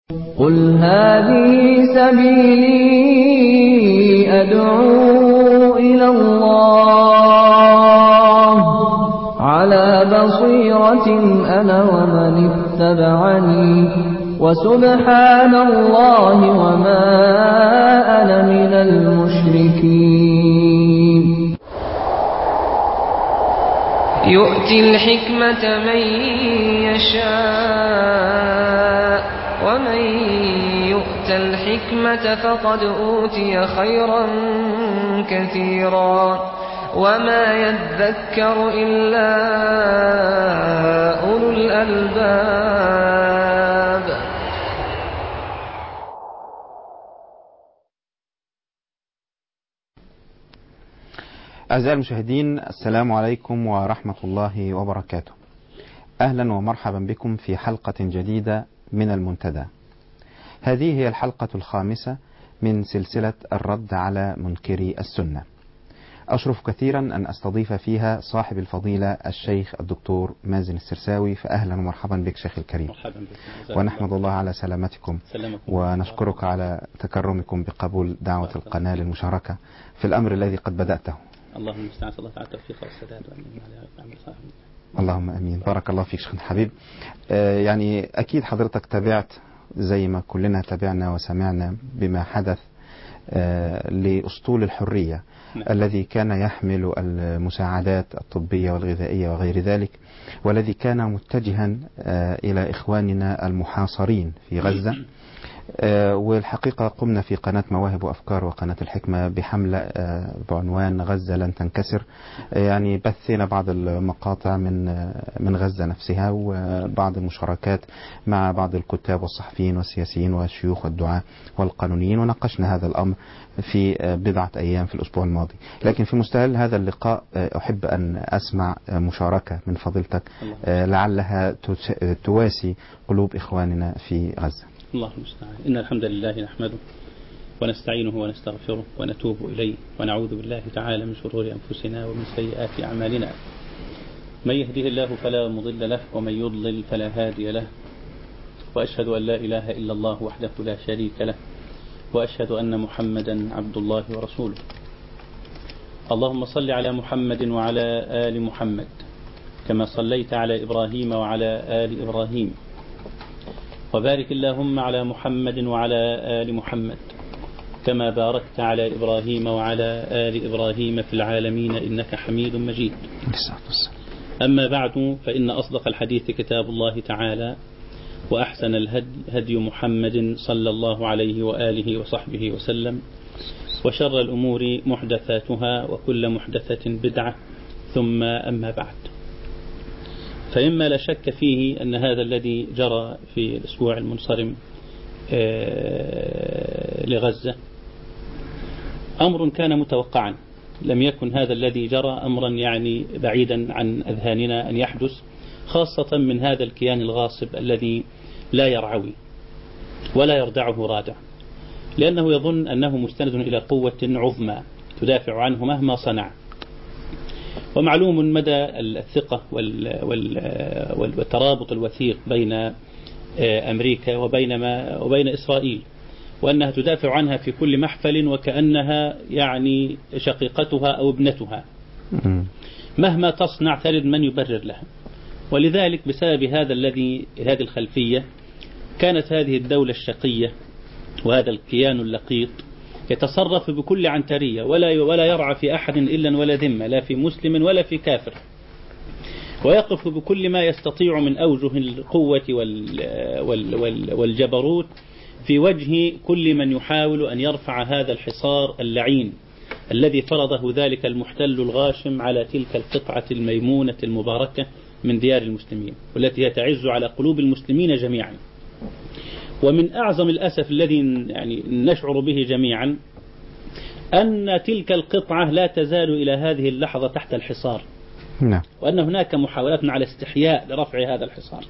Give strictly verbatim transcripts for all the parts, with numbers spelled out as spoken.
قل هذه سبيلي أدعو إلى الله على بصيرة أنا ومن اتبعني وسبحان الله وما أنا من المشركين. يؤتي الحكمة من يشاء ومن يؤت الحكمة فقد أوتي خيرا كثيرا وما يذكر إلا أولو الألباب. أعزائي المشاهدين، السلام عليكم ورحمة الله وبركاته. أهلا ومرحبا بكم في حلقة جديدة من المنتدى. هذه هي الحلقة الخامسة من سلسلة الرد على منكري السنة. أشرف كثيرا أن أستضيف فيها صاحب الفضيلة الشيخ الدكتور مازن السرساوي، فأهلا ومرحبا بك شيخ الكريم. مرحبا بك. ونحمد الله على سلامتكم ونشكرك على تكرمكم بقبول دعوة القناة للمشاركة في الأمر الذي قد بدأته. اللهم المستعان، الله تعالى التوفيق والسداد وأمين على صاحب. اللهم امين. بارك الله فيك شيخ الحبيب. آه يعني اكيد حضرتك تابعت زي ما كلنا تابعنا وسمعنا بما حدث آه لأسطول الحرية نعم. الذي كان يحمل المساعدات الطبية والغذائية وغير ذلك، والذي كان متجها آه إلى إخواننا المحاصرين في غزة. آه والحقيقة قمنا في قناة مواهب وأفكار وقناة الحكمة بحملة آه بعنوان غزة لن تنكسر. آه يعني بثنا بعض المقاطع من آه من غزة نفسها، وبعض المشاركات مع بعض الكتاب والصحفيين والسياسيين والشيوخ والدعاة والقانونيين، وناقشنا هذا الأمر في آه بضعة أيام في الأسبوع الماضي. لكن في مستهل هذا اللقاء آه أحب أن أسمع آه مشاركة من فضيلتك آه لعلها تواسي قلوب إخواننا في غزة. الله المستعان. إن الحمد لله نحمده ونستعينه ونستغفره ونتوب إليه ونعوذ بالله تعالى من شرور أنفسنا ومن سيئات أعمالنا. من يهده الله فلا مضل له ومن يضلل فلا هادي له، وأشهد أن لا إله إلا الله وحده لا شريك له، وأشهد أن محمدا عبد الله ورسوله. اللهم صل على محمد وعلى آل محمد كما صليت على إبراهيم وعلى آل إبراهيم، وبارك اللهم على محمد وعلى آل محمد كما باركت على إبراهيم وعلى آل إبراهيم في العالمين إنك حميد مجيد. أما بعد، فإن أصدق الحديث كتاب الله تعالى، وأحسن الهدي هدي محمد صلى الله عليه وآله وصحبه وسلم، وشر الأمور محدثاتها وكل محدثة بدعة، ثم أما بعد. فإما لا شك فيه أن هذا الذي جرى في الأسبوع المنصرم لغزة أمر كان متوقعا. لم يكن هذا الذي جرى أمرا يعني بعيدا عن أذهاننا أن يحدث، خاصة من هذا الكيان الغاصب الذي لا يرعوي ولا يردعه رادع، لأنه يظن أنه مستند إلى قوة عظمى تدافع عنه مهما صنع. ومعلوم مدى الثقة والترابط الوثيق بين أمريكا وبين, ما وبين إسرائيل، وأنها تدافع عنها في كل محفل وكأنها يعني شقيقتها أو ابنتها، مهما تصنع تجد من يبرر لها. ولذلك بسبب هذا الذي هذه الخلفية كانت هذه الدولة الشقية وهذا الكيان اللقيط يتصرف بكل عنترية، ولا ولا يرعى في أحد إلا ولا ذمة، لا في مسلم ولا في كافر، ويقف بكل ما يستطيع من أوجه القوة والجبروت في وجه كل من يحاول أن يرفع هذا الحصار اللعين الذي فرضه ذلك المحتل الغاشم على تلك القطعة الميمونة المباركة من ديار المسلمين، والتي هي تعز على قلوب المسلمين جميعا. ومن أعظم الأسف الذي يعني نشعر به جميعا أن تلك القطعة لا تزال إلى هذه اللحظة تحت الحصار، نعم. وأن هناك محاولات على استحياء لرفع هذا الحصار،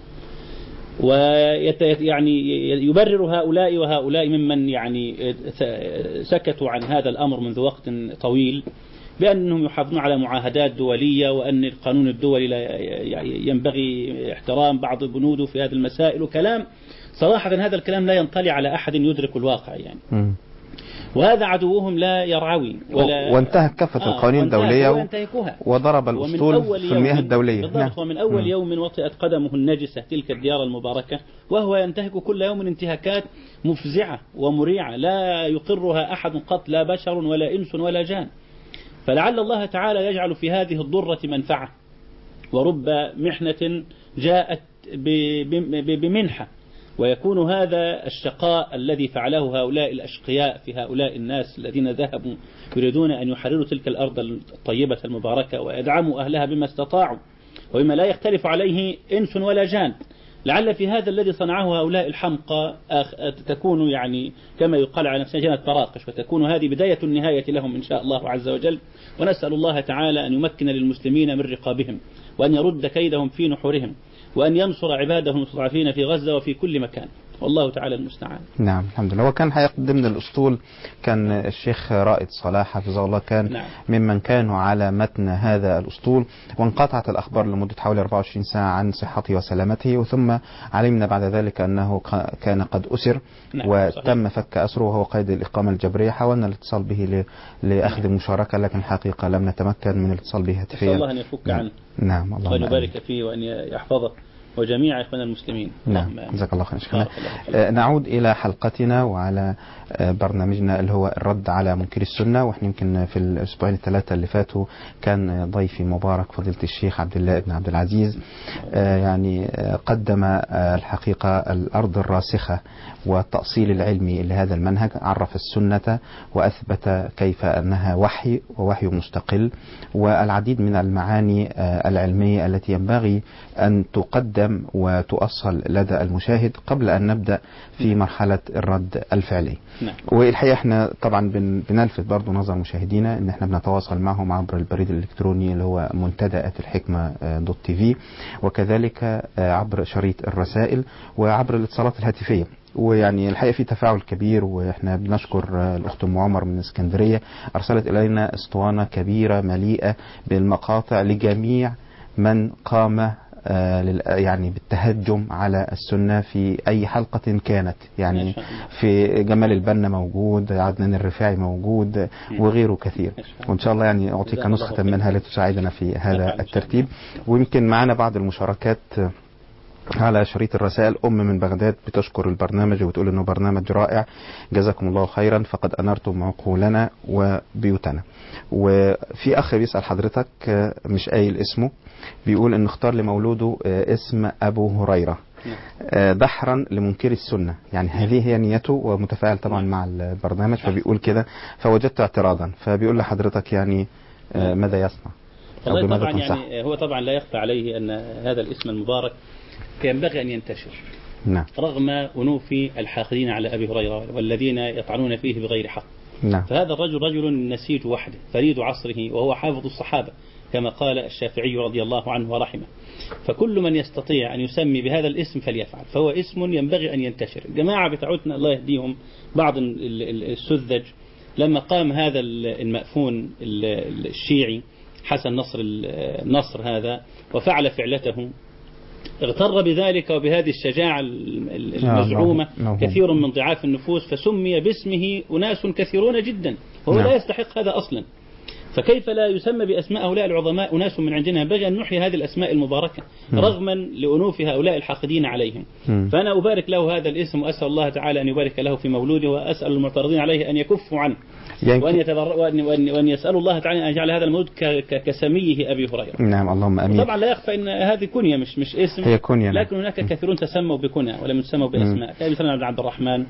ويعني يبرر هؤلاء وهؤلاء ممن يعني سكتوا عن هذا الأمر منذ وقت طويل بأنهم يحافظون على معاهدات دولية، وأن القانون الدولي لا ينبغي احترام بعض بنوده في هذه المسائل، وكلام صراحة هذا الكلام لا ينطلي على أحد يدرك الواقع يعني. م. وهذا عدوهم لا يرعوي ولا وانتهك كافة آه القوانين الدولية و... وضرب ومن الأسطول أول في المياه يوم الدولية. بالضبط. نعم. ومن أول م. يوم وطئت قدمه النجسة تلك الديار المباركة، وهو ينتهك كل يوم انتهاكات مفزعة ومريعة لا يقرها أحد قط، لا بشر ولا إنس ولا جان. فلعل الله تعالى يجعل في هذه الضرة منفعة، ورب محنة جاءت بمنحة، ويكون هذا الشقاء الذي فعله هؤلاء الأشقياء في هؤلاء الناس الذين ذهبوا يريدون أن يحرروا تلك الأرض الطيبة المباركة ويدعموا أهلها بما استطاعوا وبما لا يختلف عليه إنس ولا جان. لعل في هذا الذي صنعه هؤلاء الحمقى تكون يعني كما يقال على نفسها جنة براقش، وتكون هذه بداية النهاية لهم إن شاء الله عز وجل. ونسأل الله تعالى أن يمكن للمسلمين من رقابهم، وأن يرد كيدهم في نحورهم، وأن ينصر عباده المستضعفين في غزة وفي كل مكان، والله تعالى المستعان. نعم الحمد لله. وكان حقيقة ضمن الأسطول كان الشيخ رائد صلاح حفظه الله كان نعم. ممن كانوا على متن هذا الأسطول، وانقطعت الأخبار لمدة حوالي أربعة وعشرين ساعة عن صحته وسلامته، ثم علمنا بعد ذلك أنه كان قد أسر نعم. وتم صحيح. فك أسره وهو قيد الإقامة الجبرية. حاولنا الاتصال به لأخذ نعم. المشاركة، لكن حقيقة لم نتمكن من الاتصال به هاتفيا. نسأل الله أن يفك عنه نعم الله وأن يبارك فيه وأن يحفظه وجميع إخوان المسلمين. نعم جزاك الله خير. آه نعود إلى حلقتنا وعلى آه برنامجنا اللي هو الرد على منكر السنة. وإحنا يمكن في الأسبوعين الثلاثة اللي فاتوا كان ضيفي مبارك فضيلة الشيخ عبد الله بن عبد العزيز آه يعني آه قدم آه الحقيقة الأرض الراسخة والتأصيل العلمي لهذا المنهج، عرف السنة وأثبت كيف أنها وحي ووحي مستقل، والعديد من المعاني آه العلمية التي ينبغي أن تقدم وتؤصل لدى المشاهد قبل أن نبدأ في مرحلة الرد الفعلي. نعم. والحقيقة احنا طبعا بنلفت برضو نظر مشاهدينا ان احنا بنتواصل معهم عبر البريد الإلكتروني اللي هو منتدى آت الحكمة دوت تي في، وكذلك عبر شريط الرسائل وعبر الاتصالات الهاتفية. ويعني الحقيقة في تفاعل كبير، واحنا بنشكر الأخت أم عمر من اسكندرية أرسلت إلينا اسطوانة كبيرة مليئة بالمقاطع لجميع من قام يعني بالتهجم على السنة في أي حلقة كانت، يعني في جمال البنا موجود، عدنان الرفاعي موجود، وغيره كثير. وإن شاء الله يعني أعطيك نسخة منها لتساعدنا في هذا الترتيب. ويمكن معنا بعض المشاركات على شريط الرسائل. أم من بغداد بتشكر البرنامج وبتقول إنه برنامج رائع، جزاكم الله خيرا، فقد أنرتم عقولنا وبيوتنا. وفي أخ بيسأل حضرتك مش قايل اسمه، بيقول إنه اختار لمولوده اسم أبو هريرة دحرا لمنكر السنة، يعني هذه هي نيته، ومتفاعل طبعا مع البرنامج فبيقول كده، فوجدت اعتراضا، فبيقول لحضرتك يعني ماذا يصنع أو بماذا طبعا تنصح؟ يعني هو طبعا لا يخفى عليه أن هذا الاسم المبارك ينبغي أن ينتشر نعم. رغم أنوف الحاقدين على أبي هريرة والذين يطعنون فيه بغير حق. نعم. فهذا الرجل رجل نسيج وحده فريد عصره، وهو حافظ الصحابة كما قال الشافعي رضي الله عنه ورحمه. فكل من يستطيع أن يسمي بهذا الاسم فليفعل، فهو اسم ينبغي أن ينتشر. جماعة بتاعتنا الله يهديهم بعض السذج لما قام هذا المأفون الشيعي حسن نصر النصر هذا وفعل فعلته، اغتر بذلك وبهذه الشجاعة المزعومة كثير من ضعاف النفوس، فسمي باسمه أناس كثيرون جدا وهو لا يستحق هذا أصلا. فكيف لا يسمى بأسماء هؤلاء العظماء أناس من عندنا؟ ينبغي أن نحيي هذه الأسماء المباركة رغما لأنوف هؤلاء الحاقدين عليهم. فأنا أبارك له هذا الاسم، وأسأل الله تعالى أن يبارك له في مولوده، وأسأل المعترضين عليه أن يكفوا عنه وأن, يتبر... وأن... وأن... وأن يسألوا الله تعالى أن يجعل هذا المولود ك... كسميه أبي هريرة. نعم اللهم أمين. طبعا لا يخفى أن هذه كنية مش مش اسم، هي كنية، لكن هناك كثيرون تسموا بكنى ولم يسموا بأسماء، كان مثلا عبد الرحمن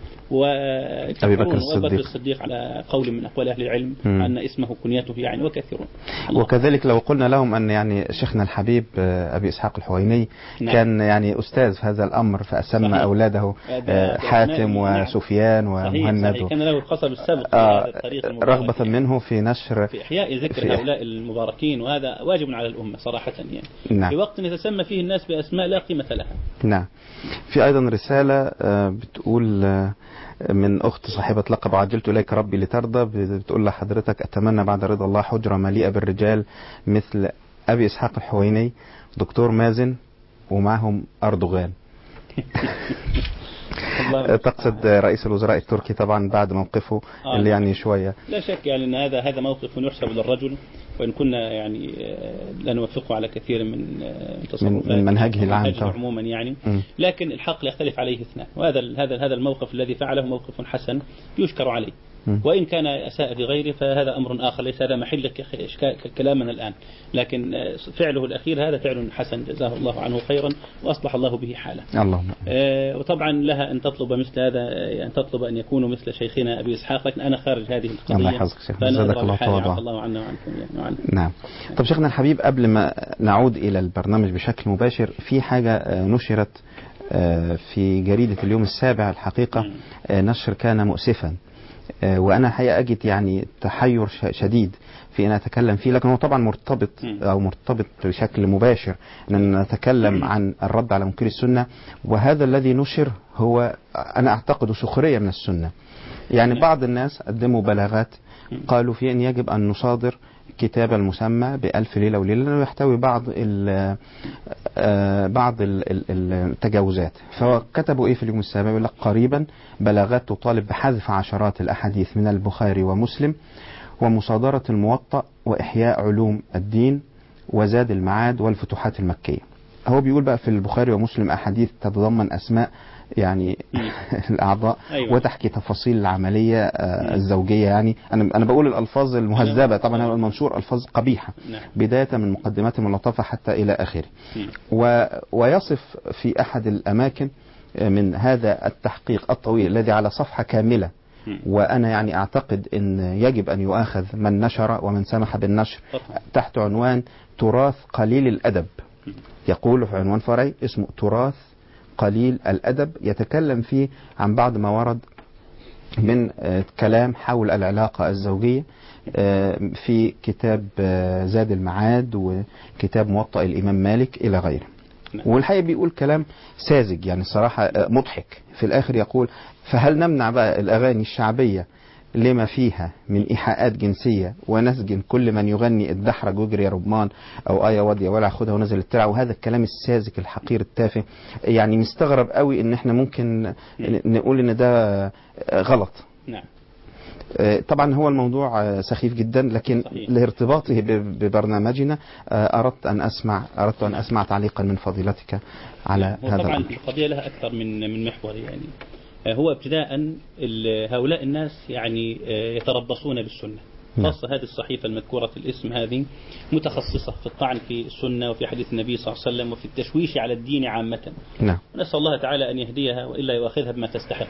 وأبي بكر الصديق. الصديق على قول من أقوال أهل العلم مم. أن اسمه كنيته يعني، وكثيرون. وكذلك لو قلنا لهم أن يعني شيخنا الحبيب أبي إسحاق الحويني نعم. كان يعني أستاذ في هذا الأمر، فأسمى صحيح. أولاده حاتم وسفيان ومهند، كان له قصب السبق آه رغبة منه في نشر في إحياء ذكر في هؤلاء المباركين، وهذا واجب على الأمة صراحة يعني نعم. في وقت يتسمى فيه الناس بأسماء لا قيمة لها. نعم. في أيضا رسالة بتقول من أخت صاحبة لقب عجلت إليك ربي لترضى، بتقول لحضرتك أتمنى بعد رضا الله حجرة مليئة بالرجال مثل أبي إسحاق الحويني دكتور مازن ومعهم أردوغان. تقصد رئيس الوزراء التركي طبعا بعد موقفه آه اللي يعني شوية. لا شك يعني أن هذا هذا موقف يحسب للرجل، وإن كنا يعني لا نوافقه على كثير من تصرفاته من منهجه العام عموما يعني م. لكن الحق يختلف عليه اثنان، وهذا هذا هذا الموقف الذي فعله موقف حسن يشكر عليه، وإن كان أساء في غيره فهذا أمر آخر، ليس هذا محل كلامنا الآن، لكن فعله الأخير هذا فعل حسن جزاه الله عنه خيرا وأصلح الله به حاله. اللهم. آه وطبعا لها أن تطلب مثل هذا، أن تطلب أن يكونوا مثل شيخنا أبي إسحاق، لكن أنا خارج هذه القضية. الله يحفظك شيخنا، زادك الله تواضعا. الله عنا وعنكم يعني. نعم. طب شيخنا الحبيب، قبل ما نعود إلى البرنامج بشكل مباشر، في حاجة نشرت في جريدة اليوم السابع الحقيقة، نشر كان مؤسفا، وأنا حقيقة أجد يعني تحير شديد في أن أتكلم فيه، لكن هو طبعا مرتبط أو مرتبط بشكل مباشر أن نتكلم عن الرد على منكر السنة، وهذا الذي نشر هو أنا أعتقد سخرية من السنة. يعني بعض الناس قدموا بلاغات قالوا فيه أن يجب أن نصادر كتاب المسمى بألف ليلة وليلة لأنه يحتوي بعض ال بعض التجاوزات، فكتبوا إيه في اليوم السابع؟ يقول لك قريبا بلاغات تطالب بحذف عشرات الأحاديث من البخاري ومسلم ومصادرة الموطأ وإحياء علوم الدين وزاد المعاد والفتوحات المكية. هو بيقول بقى في البخاري ومسلم أحاديث تتضمن أسماء يعني الأعضاء أيوة. وتحكي تفاصيل العملية آه الزوجية. يعني أنا أنا بقول الألفاظ المهذبة، طبعا المنشور ألفاظ قبيحة بداية من مقدمات الملطفة حتى إلى آخره. و ويصف في أحد الأماكن من هذا التحقيق الطويل الذي على صفحة كاملة، وأنا يعني أعتقد أن يجب أن يؤاخذ من نشر ومن سمح بالنشر، تحت عنوان تراث قليل الأدب. يقول في عنوان فرعي اسمه تراث قليل الأدب، يتكلم فيه عن بعض ما ورد من كلام حول العلاقة الزوجية في كتاب زاد المعاد وكتاب موطأ الإمام مالك إلى غيره. والحقيقة بيقول كلام ساذج يعني الصراحة مضحك. في الآخر يقول: فهل نمنع بقى الأغاني الشعبية لما فيها من إيحاءات جنسية ونسجن كل من يغني الدحرج ويجري يا ربمان أو آية واضية ولا خدها ونزل الترع؟ وهذا الكلام الساذج الحقير التافه. يعني مستغرب قوي إن إحنا ممكن نقول إن ده غلط. نعم. طبعا هو الموضوع سخيف جدا، لكن صحيح. لارتباطه ببرنامجنا أردت أن أسمع أردت أن أسمع تعليقا من فضيلتك على هذا الأمر. طبعا القضية لها أكثر من من محور. يعني هو ابتداء هؤلاء الناس يعني يتربصون بالسنة، خاصة هذه الصحيفة المذكورة الاسم هذه متخصصة في الطعن في السنة وفي حديث النبي صلى الله عليه وسلم وفي التشويش على الدين عامة. نعم. نسأل الله تعالى أن يهديها وإلا يؤاخذها بما تستحق.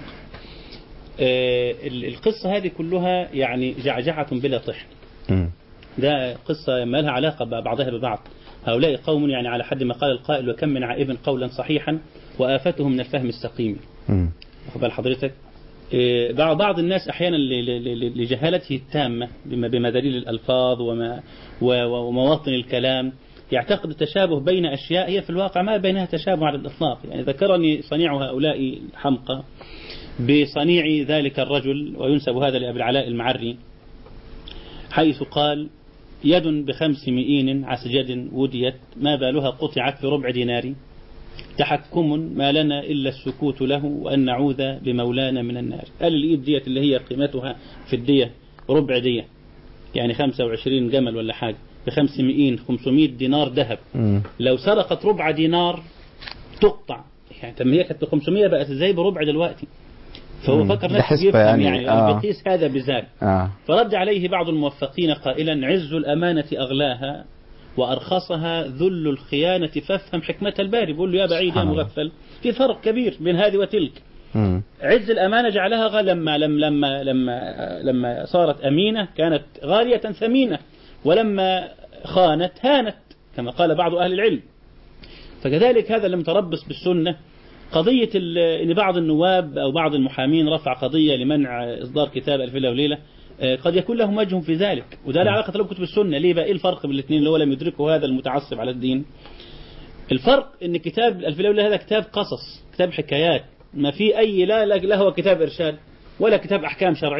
القصة هذه كلها يعني جعجعة بلا طحن. ده قصة ما لها علاقة بعضها ببعض. هؤلاء قوم يعني على حد ما قال القائل: وكم من عائب قولا صحيحا وآفته من الفهم السقيم. أخبر حضرتك بعض الناس أحيانا لجهالته التامة بما دليل الألفاظ وما ومواطن الكلام يعتقد التشابه بين أشياء هي في الواقع ما بينها تشابه على الإطلاق. يعني ذكرني صنيع هؤلاء الحمقى بصنيع ذلك الرجل، وينسب هذا لأبي العلاء المعري، حيث قال: يد بخمس مئين عسجد وديت ما بالها قطعت بربع دينار، تحكم ما لنا إلا السكوت له وأن نعوذ بمولانا من النار. قال الإيد ديت اللي هي قيمتها في الدية ربع دية، يعني خمسة وعشرين جمل ولا حاجة، بخمس مئين خمسمائة دينار ذهب. لو سرقت ربع دينار تقطع. يعني تم هي كانت بخمسمائة بقت ازاي بربع دلوقتي؟ فهو فكر نفسه يفهم يعني, يعني آه. بيقيس هذا بذاك. آه. فرد عليه بعض الموفقين قائلا: عز الأمانة أغلاها وأرخصها ذل الخيانة فافهم حكمة الباري. بقول له: يا بعيد يا مغفل، في فرق كبير بين هذه وتلك. مم. عز الأمانة جعلها غالية لما لما لما لما لما صارت أمينة كانت غالية ثمينة، ولما خانت هانت كما قال بعض أهل العلم. فكذلك هذا لم تربص بالسنة. قضية أن بعض النواب أو بعض المحامين رفع قضية لمنع إصدار كتاب ألف ليلة وليلة، قد يكون لهم وجه في ذلك، وده له علاقة له بكتب السنة. ليه بقى؟ إيه الفرق بين الاثنين اللي هو لم يدركه هذا المتعصب على الدين؟ الفرق أن كتاب ألف ليلة وليلة هذا كتاب قصص، كتاب حكايات، ما في أي لا لا هو كتاب إرشاد ولا كتاب أحكام شرعية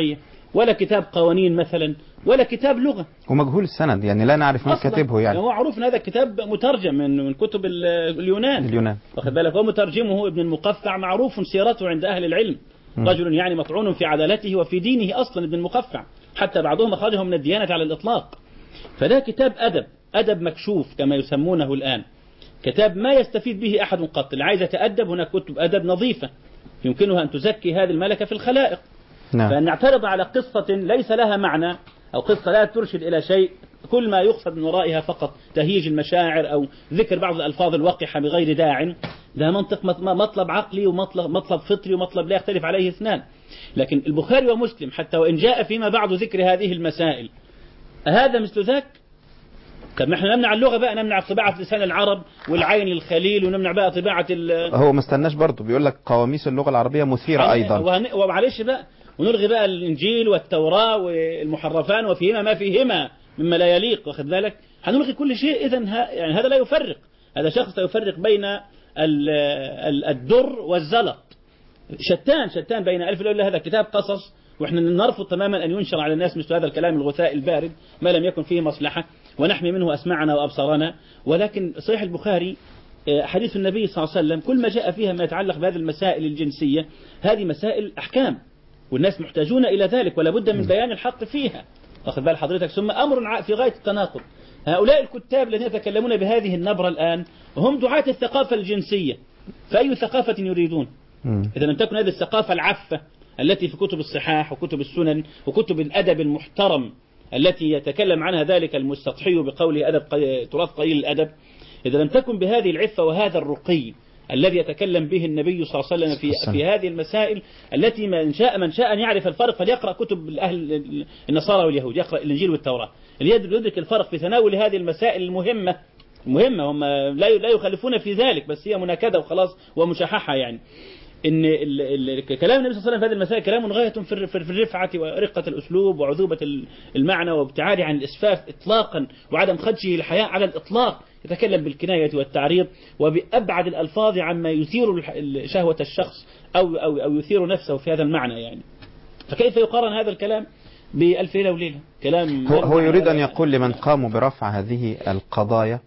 ولا كتاب قوانين مثلا ولا كتاب لغة، ومجهول السند، يعني لا نعرف من كاتبه. يعني هو معروف ان هذا الكتاب مترجم من من كتب اليونان اليونان واخد بالك، هو مترجمه ابن المقفع، معروف سيرته عند اهل العلم، م. رجل يعني مطعون في عدالته وفي دينه اصلا ابن المقفع، حتى بعضهم اخرجه من الديانة على الاطلاق. فده كتاب ادب، ادب مكشوف كما يسمونه الان، كتاب ما يستفيد به احد قط. اللي عايز يتادب هناك كتب ادب نظيفة يمكنها ان تزكي هذه الملكة في الخلائق. نعم. فان نعترض على قصة ليس لها معنى أو قصة لا ترشد إلى شيء، كل ما يقصد من ورائها فقط تهييج المشاعر أو ذكر بعض الألفاظ الوقحة بغير داع، ده منطق مطلب عقلي ومطلب مطلب فطري ومطلب لا يختلف عليه اثنان. لكن البخاري ومسلم حتى وإن جاء فيما بعد ذكر هذه المسائل هذا مثل ذاك؟ طب نحن نمنع اللغة بقى، نمنع طباعة لسان العرب والعين الخليل، ونمنع بقى طباعة هو ما استناش برضه، بيقول لك قواميس اللغة العربية مثيرة أيضا، ومعلش بقى ونلغي بقى الإنجيل والتوراة والمحرفان وفيهما ما فيهما مما لا يليق، واخد بالك، هنلغي كل شيء. إذن يعني هذا لا يفرق، هذا شخص يفرق بين الدر والزلط، شتان شتان بين ألف ليلة. هذا كتاب قصص، وإحنا نرفض تماما أن ينشر على الناس مثل هذا الكلام الغثاء البارد ما لم يكن فيه مصلحة، ونحمي منه أسماعنا وأبصارنا. ولكن صحيح البخاري حديث النبي صلى الله عليه وسلم كل ما جاء فيها ما يتعلق بهذه المسائل الجنسية، هذه مسائل أحكام والناس محتاجون إلى ذلك ولا بد من بيان الحق فيها، واخد بال حضرتك. ثم أمر في غاية التناقض، هؤلاء الكتاب الذين يتكلمون بهذه النبرة الآن هم دعاة الثقافة الجنسية، فأي ثقافة يريدون؟ إذا لم تكن هذه الثقافة العفة التي في كتب الصحاح وكتب السنن وكتب الأدب المحترم التي يتكلم عنها ذلك المستطحي بقوله أدب تراث قليل الأدب، إذا لم تكن بهذه العفة وهذا الرقي الذي يتكلم به النبي صلى الله عليه وسلم في في هذه المسائل التي من شاء من شاء أن يعرف الفرق فليقرأ كتب الأهل النصارى واليهود، يقرأ الإنجيل والتوراة اللي يدرك الفرق في تناول هذه المسائل المهمة مهمة هم لا لا يخالفون في ذلك، بس هي مناكدة وخلاص ومشاححة. يعني إن كلام النبي صلى الله عليه وسلم في هذه المسائل كلام غاية في الرفعة ورقة الأسلوب وعذوبة المعنى وابتعاده عن الإسفاف إطلاقا وعدم خدشه الحياء على الإطلاق، يتكلم بالكناية والتعريض وبأبعد الألفاظ عما يثير شهوة الشخص أو أو أو يثير نفسه في هذا المعنى. يعني فكيف يقارن هذا الكلام بألف ليلة وليلة؟ كلام هو, هو يريد أن يقول لمن قاموا برفع هذه القضايا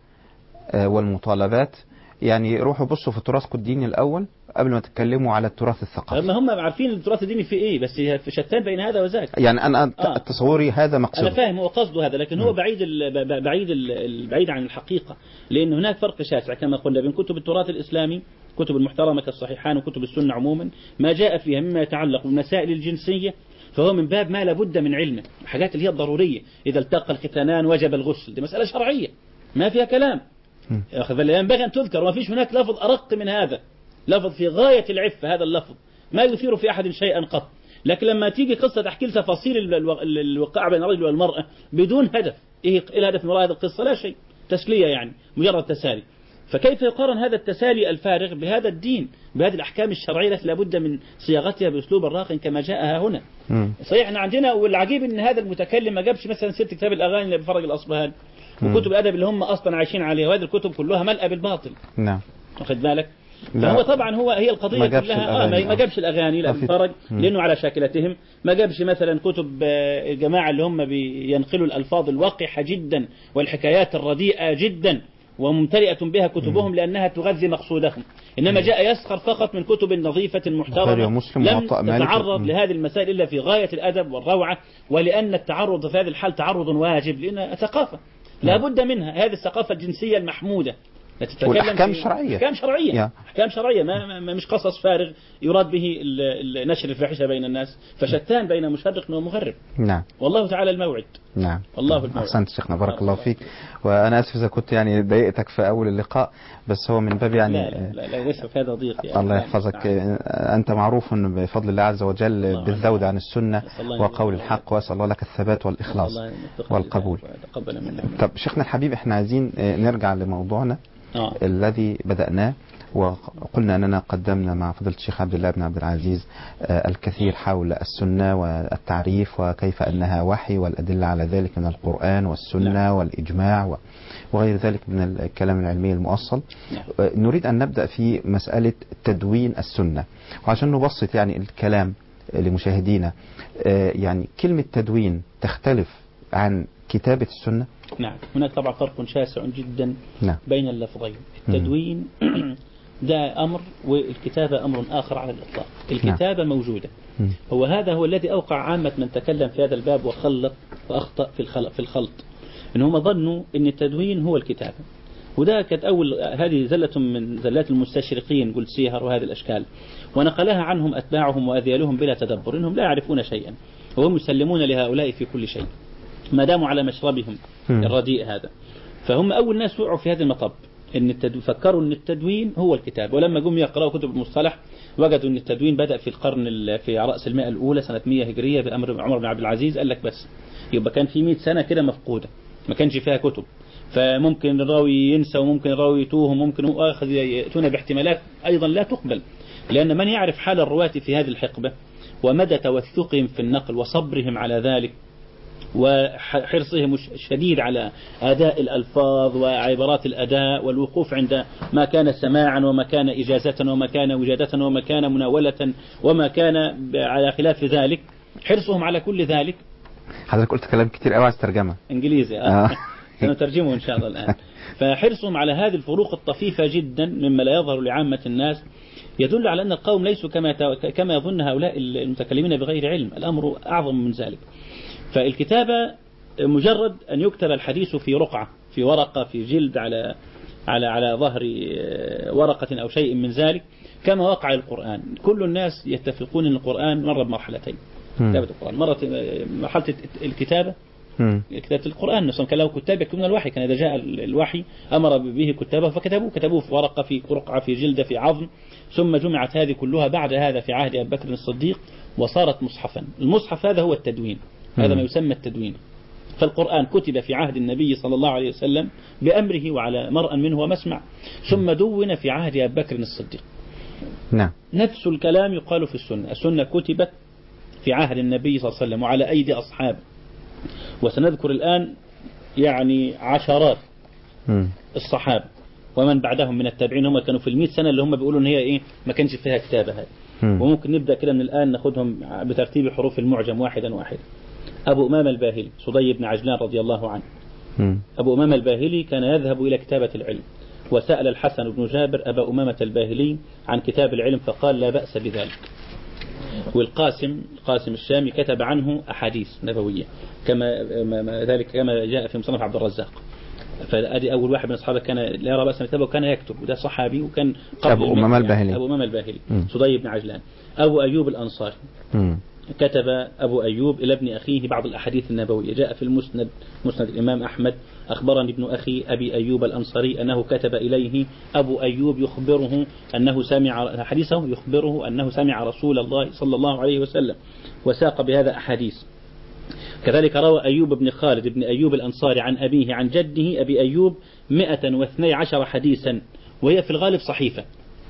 والمطالبات يعني روحوا بصوا في تراثكم الديني الأول قبل ما تتكلموا على التراث الثقافي. ما هم عارفين التراث الديني في ايه، بس في شتان بين هذا وذاك. يعني انا آه. تصوري هذا مقصود، انا فاهم هو قصده هذا، لكن هو م. بعيد ال بعيد ال بعيد عن الحقيقة، لأن هناك فرق شاسع كما قلنا بين كتب التراث الإسلامي كتب المحترمة كالصحيحان وكتب السنة عموما، ما جاء فيها مما يتعلق بالمسائل الجنسية فهو من باب ما لابد من علمه، الحاجات اللي هي الضرورية، إذا التقى الختانان وجب الغسل، دي مسألة شرعية ما فيها كلام، ينبغي أن تذكر، وما فيش هناك لفظ أرق من هذا، لفظ في غاية العفة، هذا اللفظ ما يثير في أحد شيئا قط. لكن لما تيجي قصة تحكي تفاصيل الوقائع بين الرجل والمرأة بدون هدف، إيه الهدف من وراء هذه القصة؟ لا شيء، تسلية يعني، مجرد تسالي. فكيف يقارن هذا التسالي الفارغ بهذا الدين، بهذه الأحكام الشرعية التي لابد من صياغتها بأسلوب راق كما جاءها هنا؟ صحيح احنا عندنا، والعجيب ان هذا المتكلم ما جابش مثلا سيرة كتاب الأغاني اللي بفرج الأصبهاني وكتب الأدب اللي هم أصلا عايشين عليها، وهذه الكتب كلها ملأة بالباطل. نعم. واخد بالك؟ فهو طبعا هو هي القضية كلها آه ما جابش الأغاني لا بفرج لأنه على شاكلتهم، ما جابش مثلا كتب الجماعة اللي هم بينقلوا الألفاظ الوقحة جدا والحكايات الرديئة جدا وممتلئة بها كتبهم لأنها تغذي مقصودهم، إنما جاء يسخر فقط من كتب نظيفة محترمة لم تتعرض لهذه المسائل إلا في غاية الأدب والروعة، ولأن التعرض في هذه الحال تعرض واجب لأنها ثقافة لا بد منها، هذه الثقافة الجنسية المحمودة والأحكام الشرعية، أحكام شرعية أحكام شرعية ما, ما مش قصص فارغ يراد به نشر الفاحشة بين الناس، فشتان بين مشرق ومغرب. نعم. والله تعالى الموعد. نعم. والله الموعد. أحسنت شيخنا بارك الله فيك، وأنا آسف إذا كنت يعني ضايقتك في أول اللقاء، بس هو من باب يعني لا لا لا, لا ليس في هذا ضيق يعني. الله يحفظك. أنت معروف بفضل الله عز وجل بالذود عن السنة وقول الحق، وأسأل الله لك الثبات والإخلاص والقبول. طب شيخنا الحبيب احنا عايزين نرجع لموضوعنا آه. الذي بدأناه، وقلنا أننا قدمنا مع فضيلة الشيخ عبد الله بن عبد العزيز الكثير حول السنة والتعريف وكيف أنها وحي والأدلة على ذلك من القرآن والسنة لا. والإجماع وغير ذلك من الكلام العلمي المؤصل. لا. نريد أن نبدأ في مسألة تدوين السنة، وعشان نبسط يعني الكلام لمشاهدينا، يعني كلمة تدوين تختلف عن كتابة السنة؟ نعم، هناك طبعا فرق شاسع جدا نعم. بين اللفظين. التدوين ده أمر والكتابة أمر آخر على الإطلاق. الكتابة نعم. موجودة. هو هذا هو الذي أوقع عامة من تكلم في هذا الباب وخلط وأخطأ في الخلط, في الخلط. إن هم ظنوا أن التدوين هو الكتابة، وده كانت أول هذه زلة من زلات المستشرقين قل سيهر وهذه الأشكال، ونقلها عنهم أتباعهم وأذيالهم بلا تدبر، إنهم لا يعرفون شيئا وهم يسلمون لهؤلاء في كل شيء ما داموا على مشربهم الرديء هذا. فهم أول ناس وقعوا في هذا المطب، إن التدوين فكروا أن التدوين هو الكتاب، ولما قم يقرأوا كتب المصطلح وجدوا أن التدوين بدأ في القرن في رأس المئة الأولى سنة مئة هجرية بأمر عمر بن عبد العزيز. قال لك بس يبقى كان في مئة سنة كده مفقودة ما كانش فيها كتب، فممكن الراوي ينسى وممكن الراوي يتوه وممكن آخذ يأتون باحتمالات أيضا لا تقبل، لأن من يعرف حال الرواة في هذه الحقبة ومدى توثقهم في النقل وصبرهم على ذلك وحرصهم الشديد على أداء الألفاظ وعبارات الأداء والوقوف عند ما كان سماعا وما كان إجازة وما كان وجادة وما كان مناولة وما كان على خلاف ذلك، حرصهم على كل ذلك. حضرتك قلت كلام كتير قوي عايز ترجمة إنجليزي آه. سنترجمه إن شاء الله الآن. فحرصهم على هذه الفروق الطفيفة جدا مما لا يظهر لعامة الناس يدل على أن القوم ليسوا كما كما يظن هؤلاء المتكلمين بغير علم، الأمر أعظم من ذلك. فالكتابة مجرد أن يكتب الحديث في رقعة في ورقة في جلد على على على ظهر ورقة أو شيء من ذلك، كما وقع القرآن. كل الناس يتفقون أن القرآن مر بمرحلتين. كتابة القرآن مرت مرحلة الكتابة كتابة القرآن، نصلا كان له كتاب يكتبون الوحي، كان إذا جاء الوحي أمر به كتابه فكتبوه كتبوه في ورقة في رقعة في جلدة في عظم، ثم جمعت هذه كلها بعد هذا في عهد أبي بكر الصديق وصارت مصحفا. المصحف هذا هو التدوين، هذا ما يسمى التدوين. فالقرآن كتب في عهد النبي صلى الله عليه وسلم بأمره وعلى مرأى منه ومسمع، ثم دون في عهد أبي بكر الصديق. نعم. نفس الكلام يقال في السنة. السنة كتبت في عهد النبي صلى الله عليه وسلم وعلى أيدي أصحابه، وسنذكر الآن يعني عشرات م. الصحابة ومن بعدهم من التابعين، هم كانوا في المئة سنة اللي هم بيقولوا ان هي ايه ما كانش فيها كتابة هذه. وممكن نبدأ كده من الآن ناخذهم بترتيب حروف المعجم واحدا واحدا. أبو أمامة الباهلي صدي بن عجلان رضي الله عنه. م. أبو أمامة الباهلي كان يذهب إلى كتابة العلم، وسأل الحسن بن جابر أبا أمامة الباهلي عن كتاب العلم فقال لا بأس بذلك. والقاسم القاسم الشامي كتب عنه أحاديث نبوية كما ذلك كما جاء في مصنف عبد الرزاق. فأدي أول واحد من أصحابه كان لا يرى بأسا كتابه وكان يكتب، وده صحابي وكان قبل أبو أمامة الباهلي. أبو أمامة الباهلي صدي بن عجلان. أبو أيوب الأنصاري م. كتب أبو أيوب إلى ابن أخيه بعض الأحاديث النبوية، جاء في المسند مسند الإمام أحمد أخبرني ابن أخي أبي أيوب الأنصاري أنه كتب إليه أبو أيوب يخبره أنه سمع حديثه يخبره أنه سمع رسول الله صلى الله عليه وسلم، وساق بهذا أحاديث. كذلك روى أيوب بن خالد بن أيوب الأنصاري عن أبيه عن جده أبي أيوب مئة واثني عشر حديثا، وهي في الغالب صحيفة.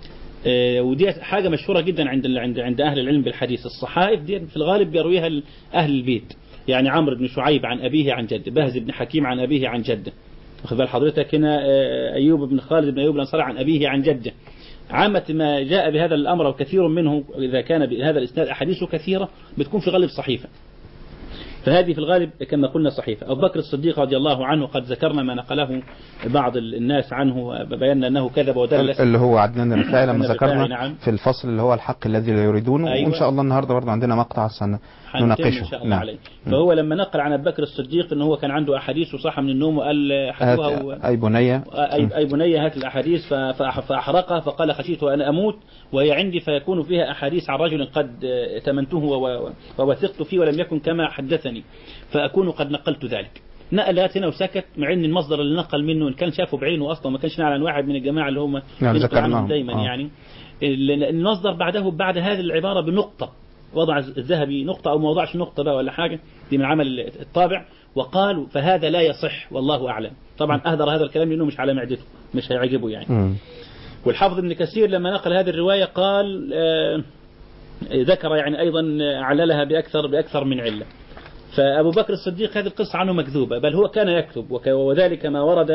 ودي حاجة مشهورة جدا عند عند عند أهل العلم بالحديث. الصحائف دي في الغالب بيرويها أهل البيت، يعني عمرو بن شعيب عن أبيه عن جده، بهز بن حكيم عن أبيه عن جده، واخد بال حضرتك هنا أيوب بن خالد بن أيوب الأنصاري عن أبيه عن جده. عامة ما جاء بهذا الأمر وكثير منه إذا كان بهذا الإسناد أحاديثه كثيرة بتكون في غالب صحيفة، فهذه في الغالب كما قلنا صحيفة. أبو بكر الصديق رضي الله عنه قد ذكرنا ما نقله بعض الناس عنه وبينا أنه كذب ودلس، اللي هو عدنان الرفاعي لما ذكرنا نعم. في الفصل اللي هو الحق الذي لا يريدونه. أيوة. وإن شاء الله النهاردة برضه عندنا مقطع سنناقشه. نعم. عليه. فهو لما نقل عن أبو بكر الصديق أنه هو كان عنده أحاديث وصحى من النوم وقال حكوها و... أي بنية أي, أي بنية هات الأحاديث فأحرقها فقال خشيت أن أموت وهي عندي فيكون فيها أحاديث عن رجل قد تمنته ووثقت فيه ولم يكن كما حدثني فأكون قد نقلت ذلك. نقلت هنا وسكت، مع ان المصدر اللي نقل منه ان كان شافه بعينه اصلا ما كانش نعلم عن واحد من الجماعه اللي هم ذكرناهم دايما آه. يعني المصدر بعده بعد هذه العباره بنقطه، وضع الذهبي نقطه او ما وضعش نقطه بقى ولا حاجه، دي من عمل الطابع، وقالوا فهذا لا يصح والله اعلم. طبعا اهدر هذا الكلام لانه مش على معدته مش هيعجبه يعني. م. والحافظ ابن كثير لما نقل هذه الروايه قال آه ذكر يعني ايضا عللها باكثر باكثر من عله. فأبو بكر الصديق هذه القصة عنه مكذوبة، بل هو كان يكتب، وذلك ما ورد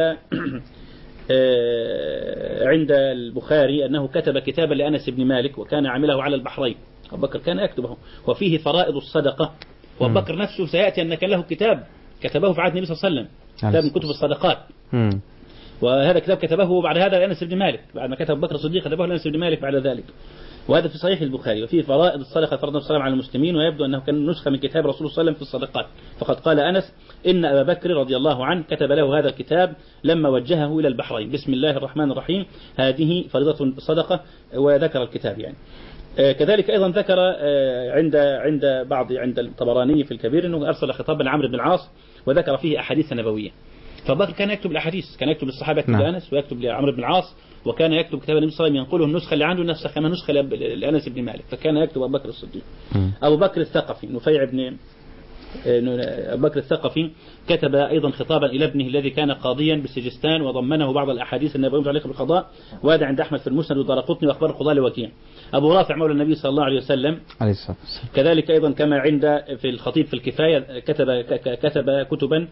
عند البخاري أنه كتب كتابا لأنس بن مالك وكان عمله على البحرين، أبو بكر كان يكتبه. وفيه فرائض الصدقة، وأبو بكر نفسه سيأتي أن كان له كتاب كتبه في عهد النبي صلى الله عليه وسلم، كتاب من كتب الصدقات. مم. وهذا كتاب كتبه بعد هذا لأنس بن مالك، بعد ما كتب أبو بكر الصديق كتبه لأنس بن مالك بعد ذلك. وهذا في صحيح البخاري. وفيه فرائض الصدقة فرض الصلاة على المسلمين، ويبدو أنه كان نسخة من كتاب رسول الله صلى الله عليه وسلم في الصدقات. فقد قال أنس إن أبا بكر رضي الله عنه كتب له هذا الكتاب لما وجهه إلى البحرين، بسم الله الرحمن الرحيم هذه فريضة الصدقة، وذكر الكتاب يعني. آه كذلك أيضا ذكر آه عند عند بعض عند الطبراني في الكبير أنه أرسل خطابا لعمرو بن العاص وذكر فيه أحاديث نبوية. فبكر كان يكتب الأحاديث، كان يكتب الصحابة، يكتب لأنس ويكتب لعمرو بن العاص، وكان يكتب كتاب النبي صلى الله عليه وسلم ينقله النسخة اللي عنده نفسها كما نسخة لأنس بن مالك، فكان يكتب أبو بكر الصديق. أبو بكر الثقفي نفيع بن أبو بكر الثقفي كتب أيضا خطابا إلى ابنه الذي كان قاضيا بسجستان، وضمنه بعض الأحاديث النبوية المتعلقة بالقضاء، وهذا عند أحمد في المسند والدارقطني وأخبار القضاء لوكيع. أبو رافع مولى النبي صلى الله عليه وسلم عليه الصلاة والسلام كذلك أيضا كما عند في الخطيب في الكفاية كتب كتب كتبا.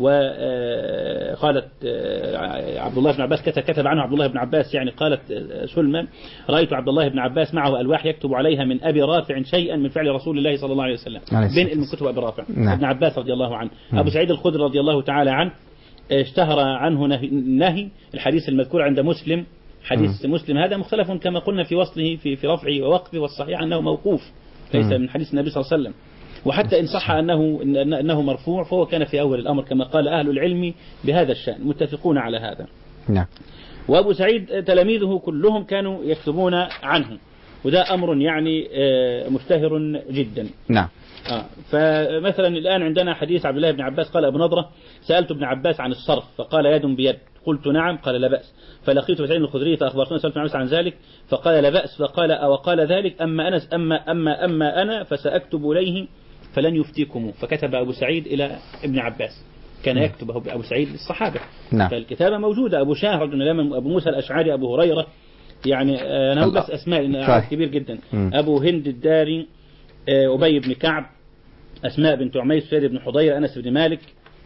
وقالت عبد الله بن عباس كتب, كتب عنه عبد الله بن عباس يعني قالت سلمى رأيت عبد الله بن عباس معه ألواح يكتب عليها من أبي رافع شيئا من فعل رسول الله صلى الله عليه وسلم، بين من كتب أبي رافع. نعم. ابن عباس رضي الله عنه. نعم. أبو سعيد الخدري رضي الله تعالى عنه اشتهر عنه نهي الحديث المذكور عند مسلم، حديث م. مسلم هذا مختلف كما قلنا في وصله في في رفعه ووقفه، والصحيح أنه موقوف ليس م. من حديث النبي صلى الله عليه وسلم. وحتى إن صح أنه أنه مرفوع فهو كان في أول الأمر كما قال أهل العلم بهذا الشأن متفقون على هذا. نعم. وأبو سعيد تلاميذه كلهم كانوا يكتبون عنه، وده أمر يعني مشتهر جدا. نعم. آه. فمثلا الآن عندنا حديث عبد الله بن عباس قال أبو نضرة سألت ابن عباس عن الصرف فقال يد بيد، قلت نعم، قال لا بأس، فلقيت سعيد الخدري فأخبرتني سألت ابن عباس عن ذلك فقال لا بأس، فقال أو قال ذلك أما أنا أما أما أما أنا فسأكتب إليه فلن يفتيكم. فكتب أبو سعيد إلى ابن عباس، كان يكتب أبو سعيد للصحابة. نعم. فالكتابة موجودة. أبو شاهر أبو موسى الأشعري، أبو هريرة، يعني أنا بس أسماء كبير جدا. م. أبو هند الداري، أبي بن كعب، أسماء بنت عميس، سيد بن حضير، أنس بن مالك،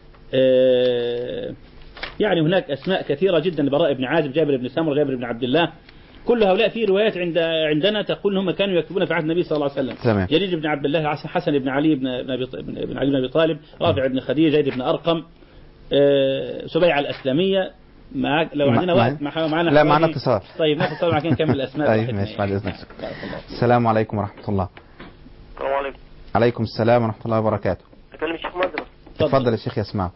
يعني هناك أسماء كثيرة جدا، براء بن عازب، جابر بن سمرة، جابر بن عبد الله، كل هؤلاء في روايات عند عندنا تقول هم كانوا يكتبون في عهد النبي صلى الله عليه وسلم. جرير بن عبد الله، حسن بن علي بن ابي بن علي بن ابي طالب، رافع بن خديجه، زيد بن ارقم، سبيعه الاسلميه. مع لو عندنا وقت معنا لا معنا اتصال. طيب ناخذ اتصال معنا نكمل الاسماء. طيب ماشي بعد اذنك. السلام عليكم ورحمه الله. السلام عليكم. عليكم السلام ورحمه الله وبركاته. اكلم الشيخ مازن. تفضل يا شيخ يسمعك.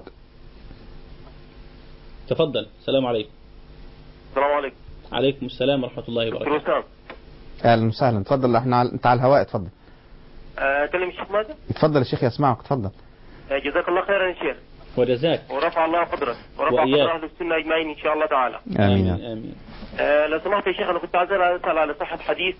تفضل. السلام عليكم. السلام عليكم. عليكم السلام ورحمة الله وبركاته. اهلا وسهلا. تفضل، احنا انت على الهواء. اتفضل. اكلم الشيخ مازن. اتفضل يا شيخ يسمعك. تفضل. جزاك الله خيرا يا شيخ. وجزاك. ورفع الله قدرك ورفع قدر اهل السنه اجمعين ان شاء الله تعالى. امين امين, آمين. آه لو سمحت يا شيخ انا كنت عايز اسال على صحه حديث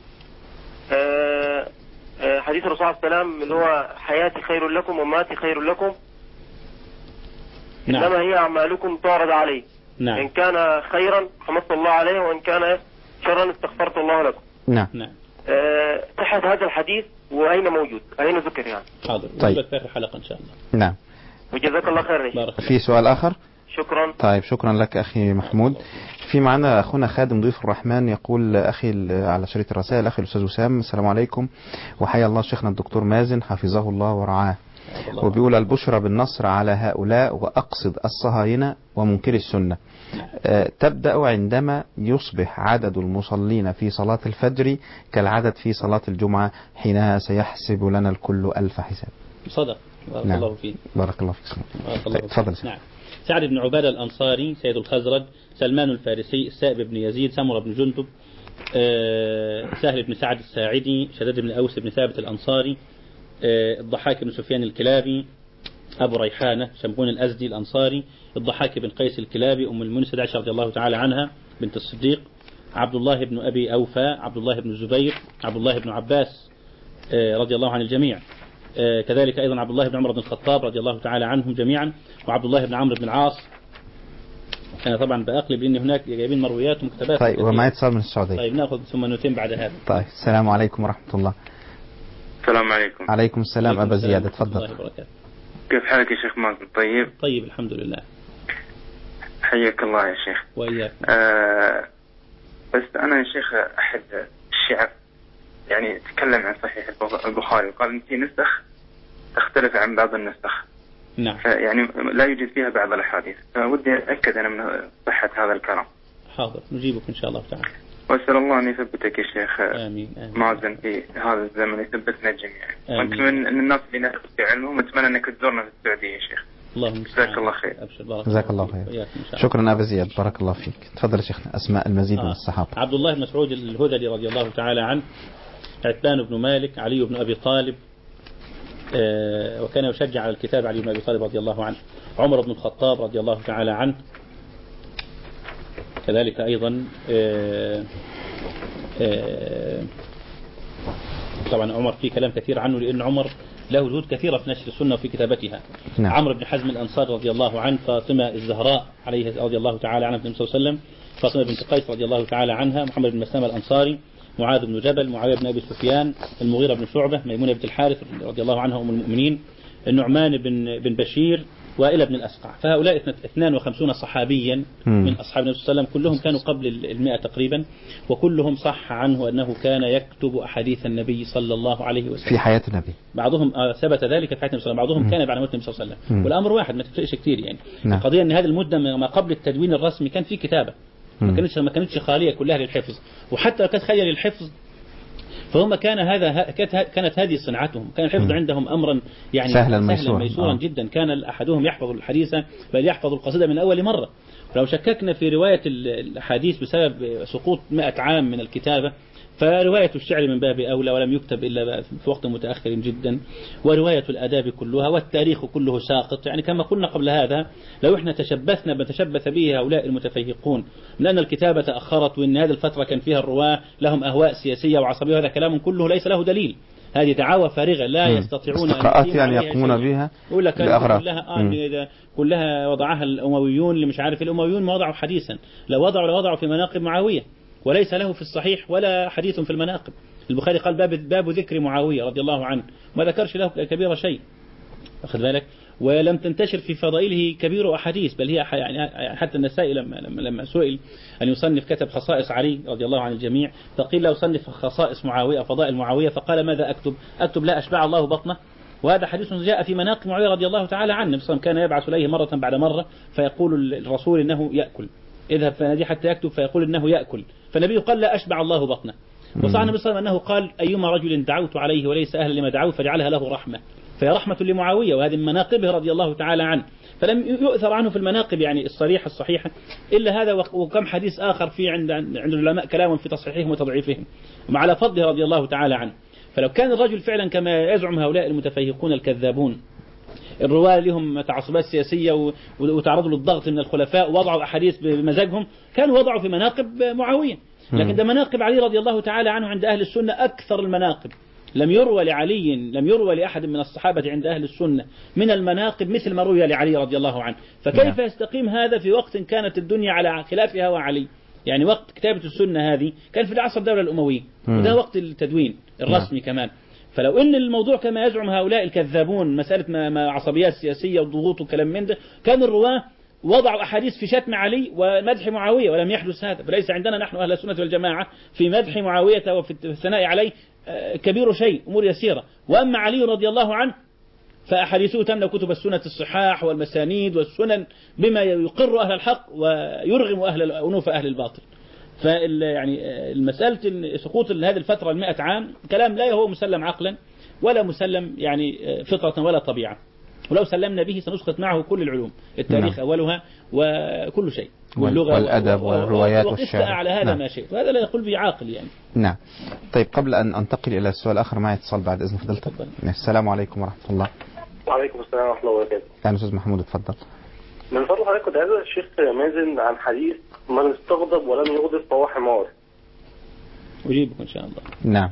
آه آه حديث الرسول صلى الله عليه وسلم اللي هو حياتي خير لكم ومماتي خير لكم. نعم. انما هي اعمالكم تعرض عليه. نعم. إن كان خيرا حمدت الله عليه وإن كان شرا استغفرت الله لكم. نعم. نعم. أه تحت هذا الحديث وأين موجود؟ أين ذكر يعني؟ حاضر. طيب. في آخر حلقة إن شاء الله. نعم. وجزاك الله خيرا. في سؤال آخر؟ شكرا. طيب شكرا لك أخي محمود. في معنا أخونا خادم ضيف الرحمن يقول أخي على شريط الرسائل أخي الأستاذ وسام السلام عليكم وحيا الله شيخنا الدكتور مازن حفظه الله ورعاه. وبيقول البشرى بالنصر على هؤلاء وأقصد الصهاينة ومنكر السنة أه تبدأ عندما يصبح عدد المصلين في صلاة الفجر كالعدد في صلاة الجمعة حينها سيحسب لنا الكل ألف حساب. صدق. بارك نعم. الله فيك. بارك الله فيك. طيب تفضل. نعم. سعد بن عبادة الأنصاري سيد الخزرج، سلمان الفارسي، السائب بن يزيد، سمرة بن جندب، أه سهل بن سعد الساعدي، شداد بن أوس بن ثابت الأنصاري، الضحاك بن سفيان الكلابي، أبو ريحانة شمبون الأزدي الأنصاري، الضحاك بن قيس الكلابي، أم المنسد عائشة رضي الله تعالى عنها بنت الصديق، عبد الله بن أبي أوفى، عبد الله بن الزبير، عبد الله بن عباس رضي الله عن الجميع، كذلك أيضا عبد الله بن عمر بن الخطاب رضي الله تعالى عنهم جميعا، وعبد الله بن عمرو بن العاص. أنا طبعا بأقلب لأن هناك جايبين مرويات ومكتبات. طيب وما اتصال من السعودية. طيب نأخذ ثم نتم بعد هذا. طيب السلام عليكم ورحمة الله. السلام عليكم. عليكم السلام أبا زياد تفضل. كيف حالك يا شيخ مازن؟ طيب. طيب الحمد لله. حياك الله يا شيخ. وإياك. آه بس أنا يا شيخ أحد الشعر يعني تكلم عن صحيح البخاري وقال إن في نسخ تختلف عن بعض النسخ. نعم. يعني لا يوجد فيها بعض الأحاديث، فودي أتأكد أنا من صحة هذا الكلام. حاضر نجيبك إن شاء الله تعالى. وأسأل الله أن يثبتك يا شيخ. آمين. آمين. مازن في هذا الزمن يثبتنا الجميع. وأنت من الناس اللي نأخذ في علمهم، ونتمنى أنك تزورنا في السعودية يا شيخ. اللهم جزاك الله خير. جزاك الله خير. شكرا أبا زياد، بارك الله فيك. تفضل يا شيخنا. أسماء المزيد آه. من الصحابة. عبد الله بن مسعود الهذلي رضي الله تعالى عنه، عتبان بن مالك، علي بن أبي طالب، آه وكان يشجع على الكتاب علي بن أبي طالب رضي الله عنه، عمر بن الخطاب رضي الله تعالى عنه، كذلك أيضا آه آه طبعا عمر في كلام كثير عنه، لأن عمر له جهود كثيرة في نشر السنة وفي كتابتها. نعم. عمرو بن حزم الأنصاري رضي الله عنه، فاطمة الزهراء عليه رضي الله تعالى عنها النبي صلى الله عليه وسلم، فاطمة بنت قيس رضي الله تعالى عنها، محمد بن مسلمة الأنصاري، معاذ بن جبل، معاوية بن أبي سفيان، المغيرة بن شعبة، ميمونة بنت الحارث رضي الله عنها أم المؤمنين، النعمان بن بن بشير، وائل بن الأسقع. فهؤلاء اثنان وخمسين صحابيا من أصحاب النبي صلى الله عليه وسلم، كلهم كانوا قبل المئة تقريبا، وكلهم صح عنه أنه كان يكتب أحاديث النبي صلى الله عليه وسلم في حياة النبي. بعضهم ثبت ذلك في حياة النبي صلى الله عليه وسلم، بعضهم كان بعد موت النبي صلى الله عليه وسلم. والأمر واحد، ما تفرقش كثير يعني. نعم. القضية أن هذه المدة ما قبل التدوين الرسمي كان في كتابة، ما كانتش ما كانتش خالية كلها للحفظ، وحتى كانت خالية للحفظ فهم كان هذا كانت هذه صنعتهم، كان الحفظ م. عندهم أمرا يعني سهلا ميسورا, ميسورا جدا. كان أحدهم يحفظ الحديث بل يحفظ القصيدة من أول مرة. لو شككنا في رواية الحديث بسبب سقوط مئة عام من الكتابة، فرواية الشعر من باب أولى، ولم يكتب إلا في وقت متأخر جدا، ورواية الآداب كلها، والتاريخ كله ساقط. يعني كما قلنا قبل هذا، لو احنا تشبثنا بتشبث به هؤلاء المتفيهقون من أن الكتابة تأخرت، وأن هذه الفترة كان فيها الرواة لهم أهواء سياسية وعصبية، وهذا كلام كله ليس له دليل. هذه دعاوى فارغة لا م. يستطيعون استقراءات يعني يقومون بها لأغراض كلها, آه كلها وضعها الأمويون اللي مش عارف الأمويون ما وضعوا حديثا، لو وضعوا لوضعوا في مناقب معاوية، وليس له في الصحيح ولا حديث في المناقب. البخاري قال باب, باب ذكر معاوية رضي الله عنه، ما ذكرش له كبير شيء، أخذ بالك، ولم تنتشر في فضائله كبير أحاديث، بل هي يعني حتى النسائي لما, لما, لما سئل أن يصنف كتب خصائص علي رضي الله عن الجميع، فقيل له صنف خصائص معاوية فضائل معاوية، فقال ماذا أكتب؟ أكتب لا أشبع الله بطنه. وهذا حديث جاء في مناقب معاوية رضي الله تعالى عنه، النبي صلى الله عليه وسلم كان يبعث إليه مرة بعد مرة فيقول الرسول إنه يأكل، اذهب فنادي حتى يكتب، فيقول إنه يأكل، فالنبي قال لا أشبع الله بطنه. وصح النبي صلى الله عليه وسلم أنه قال أيما رجل دعوت عليه وليس أهلا لما دعوه فجعلها له رحمة، فهي رحمة لمعاوية، وهذه من مناقبه رضي الله تعالى عنه، فلم يؤثر عنه في المناقب يعني الصريحة الصحيحة إلا هذا، وكم حديث آخر في عند عند العلماء كلام في تصحيحهم وتضعيفهم على فضله رضي الله تعالى عنه. فلو كان الرجل فعلا كما يزعم هؤلاء المتفيهقون الكذابون الرواة لهم تعصبات سياسية وتعرضوا للضغط من الخلفاء ووضعوا أحاديث بمزاجهم، كانوا وضعوا في مناقب معاوية، لكن ده مناقب علي رضي الله تعالى عنه عند أهل السنة أكثر المناقب. لم يروى لعلي لم يروى لأحد من الصحابة عند أهل السنة من المناقب مثل ما روي لعلي رضي الله عنه. فكيف يستقيم هذا في وقت كانت الدنيا على خلافها وعلي؟ يعني وقت كتابة السنة هذه كان في العصر الدولة الأموية، وده وقت التدوين الرسمي كمان. فلو ان الموضوع كما يزعم هؤلاء الكذابون مسألة ما ما عصبيات سياسية وضغوط وكلام من ده، كان الرواة وضعوا أحاديث في شتم علي ومدح معاوية ولم يحدث هذا. فليس عندنا نحن أهل السنة والجماعة في مدح معاوية وفي الثناء عليه كبير شيء، أمور يسيرة. وأما علي رضي الله عنه فأحاديثه تملأ كتب السنة الصحاح والمسانيد والسنن بما يقر أهل الحق ويرغم أهل أنوف أهل الباطل. فال يعني المسألة سقوط هذه الفترة المئة عام كلام لا هو مسلم عقلا ولا مسلم يعني فطرة ولا طبيعة، ولو سلمنا به سنسقط معه كل العلوم، التاريخ نعم. أولها وكل شيء، واللغة والأدب والروايات والشعر على هذا نعم. ما شئت، وهذا لا يقول به عاقل يعني. نعم. طيب قبل أن أنتقل إلى السؤال الآخر معي اتصال بعد إذن فضلتك. السلام عليكم ورحمة الله. وعليكم السلام ورحمة الله وبركاته. أهلا أستاذ محمود اتفضل. من فضل حضرتك كنت عايز الشيخ مازن عن حديث من استغضب ولم يغضب فهو حمار. أجيبك إن شاء الله. نعم.